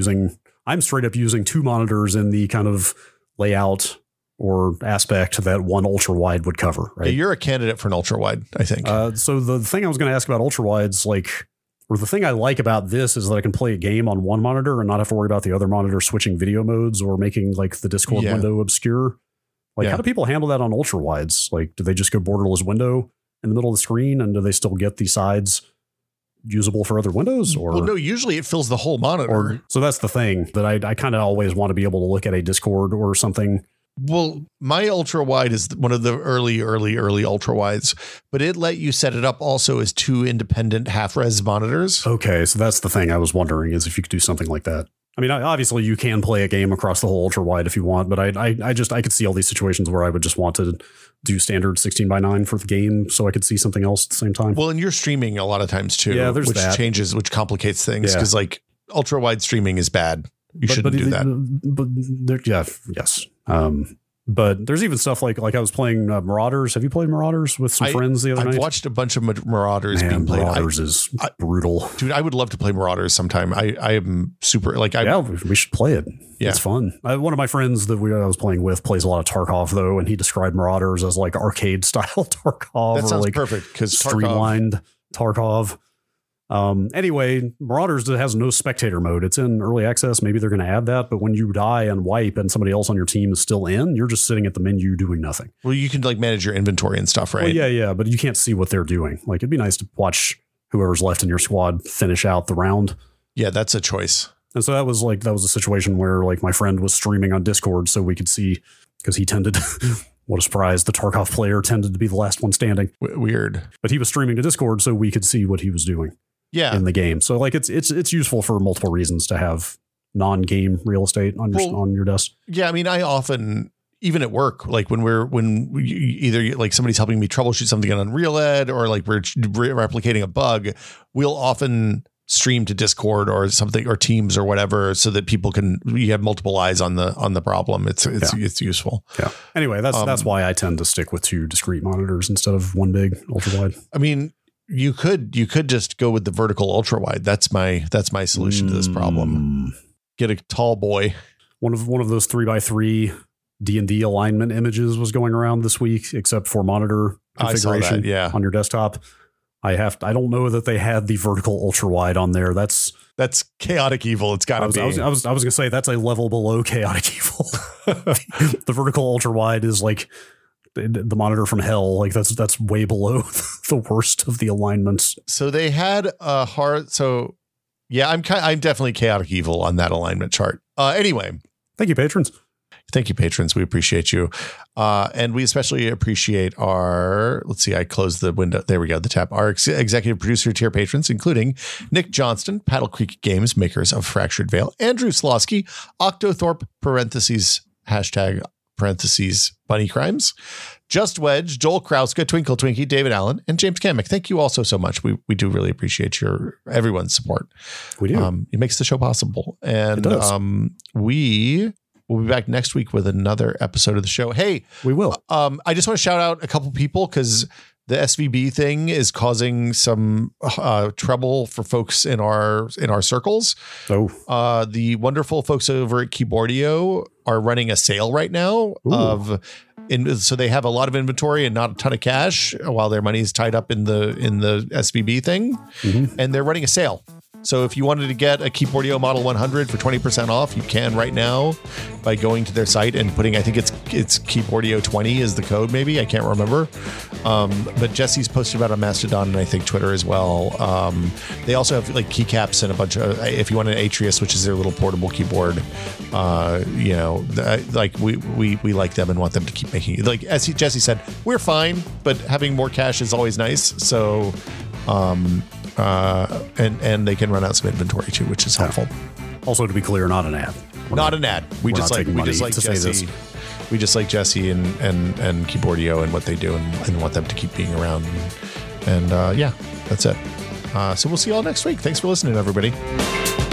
I'm straight up using two monitors in the kind of layout or aspect that one ultra wide would cover. Right. Yeah, you're a candidate for an ultra wide, I think. So the thing I was going to ask about ultra wides, or the thing I like about this is that I can play a game on one monitor and not have to worry about the other monitor switching video modes or making like the Discord window obscure. How do people handle that on ultra wides? Like, do they just go borderless window in the middle of the screen, and do they still get the sides usable for other windows? Or no, usually it fills the whole monitor. So that's the thing that I kind of always want to be able to look at a Discord or something. Well, my ultra wide is one of the early ultra wides, but it let you set it up also as two independent half res monitors. Okay, so that's the thing I was wondering, is if you could do something like that. I mean, obviously you can play a game across the whole ultra wide if you want, but I could see all these situations where I would just want to do standard 16:9 for the game so I could see something else at the same time. Well, and you're streaming a lot of times too, which complicates things, because like ultra wide streaming is bad. You shouldn't do that. Yes. But there's even stuff like I was playing Marauders. Have you played Marauders with some friends the other night? I've watched a bunch of Marauders being played. Marauders is brutal. Dude, I would love to play Marauders sometime. I am super we should play it. Yeah. It's fun. One of my friends that I was playing with plays a lot of Tarkov though, and he described Marauders as like arcade style Tarkov. That sounds like perfect, because streamlined Tarkov. Anyway, Marauders has no spectator mode. It's in early access. Maybe they're going to add that. But when you die and wipe and somebody else on your team is still in, you're just sitting at the menu doing nothing. Well, you can like manage your inventory and stuff, right? Well, yeah. But you can't see what they're doing. Like, it'd be nice to watch whoever's left in your squad finish out the round. Yeah, that's a choice. And so that was a situation where like my friend was streaming on Discord so we could see, because he tended what a surprise. The Tarkov player tended to be the last one standing. Weird. But he was streaming to Discord so we could see what he was doing. Yeah. In the game. So like it's useful for multiple reasons to have non-game real estate on your desk. Yeah, I mean, I often even at work, like when either like somebody's helping me troubleshoot something on Unreal Ed or like we're replicating a bug, we'll often stream to Discord or something or Teams or whatever, so that you have multiple eyes on the problem. It's useful. Yeah. Anyway, that's why I tend to stick with 2 discrete monitors instead of one big ultra wide. I mean, you could just go with the vertical ultra wide. That's my solution to this problem. Get a tall boy. One of those 3x3 D&D alignment images was going around this week, except for monitor configuration on your desktop. I don't know that they had the vertical ultra wide on there. That's chaotic evil. It's got to be. I was going to say that's a level below chaotic evil. The vertical ultra wide is like the monitor from hell. Like that's way below the worst of the alignments. So they had a hard. So yeah, I'm definitely chaotic evil on that alignment chart. Anyway, thank you, patrons. Thank you, patrons. We appreciate you. And we especially appreciate our, let's see, I closed the window. There we go, the tab. Our executive producer tier patrons, including Nick Johnston, Paddle Creek Games, makers of Fractured Veil, Andrew Slosky, Octothorpe, / Bunny Crimes, Just Wedge, Joel Krauska, Twinkle Twinkie, David Allen, and James Kamek. Thank you all so much. We do really appreciate everyone's support. We do. It makes the show possible. And we'll be back next week with another episode of the show. Hey, we will. I just want to shout out a couple people because the SVB thing is causing some trouble for folks in our circles. Oh, the wonderful folks over at Keyboardio are running a sale right now so they have a lot of inventory and not a ton of cash while their money is tied up in the SVB thing, and they're running a sale. So if you wanted to get a Keyboardio Model 100 for 20% off, you can right now by going to their site and putting, I think it's Keyboardio 20 is the code, maybe. I can't remember. But Jesse's posted about it on Mastodon and I think Twitter as well. They also have like keycaps and a bunch of, if you want an Atrius, which is their little portable keyboard, like we like them and want them to keep making it. Like as Jesse said, we're fine, but having more cash is always nice. So, and they can run out some inventory too, which is helpful. Also, to be clear, not an ad. Not an ad. We just like Jesse. We just like Jesse and Keyboardio and what they do and want them to keep being around. And yeah, that's it. So we'll see you all next week. Thanks for listening, everybody.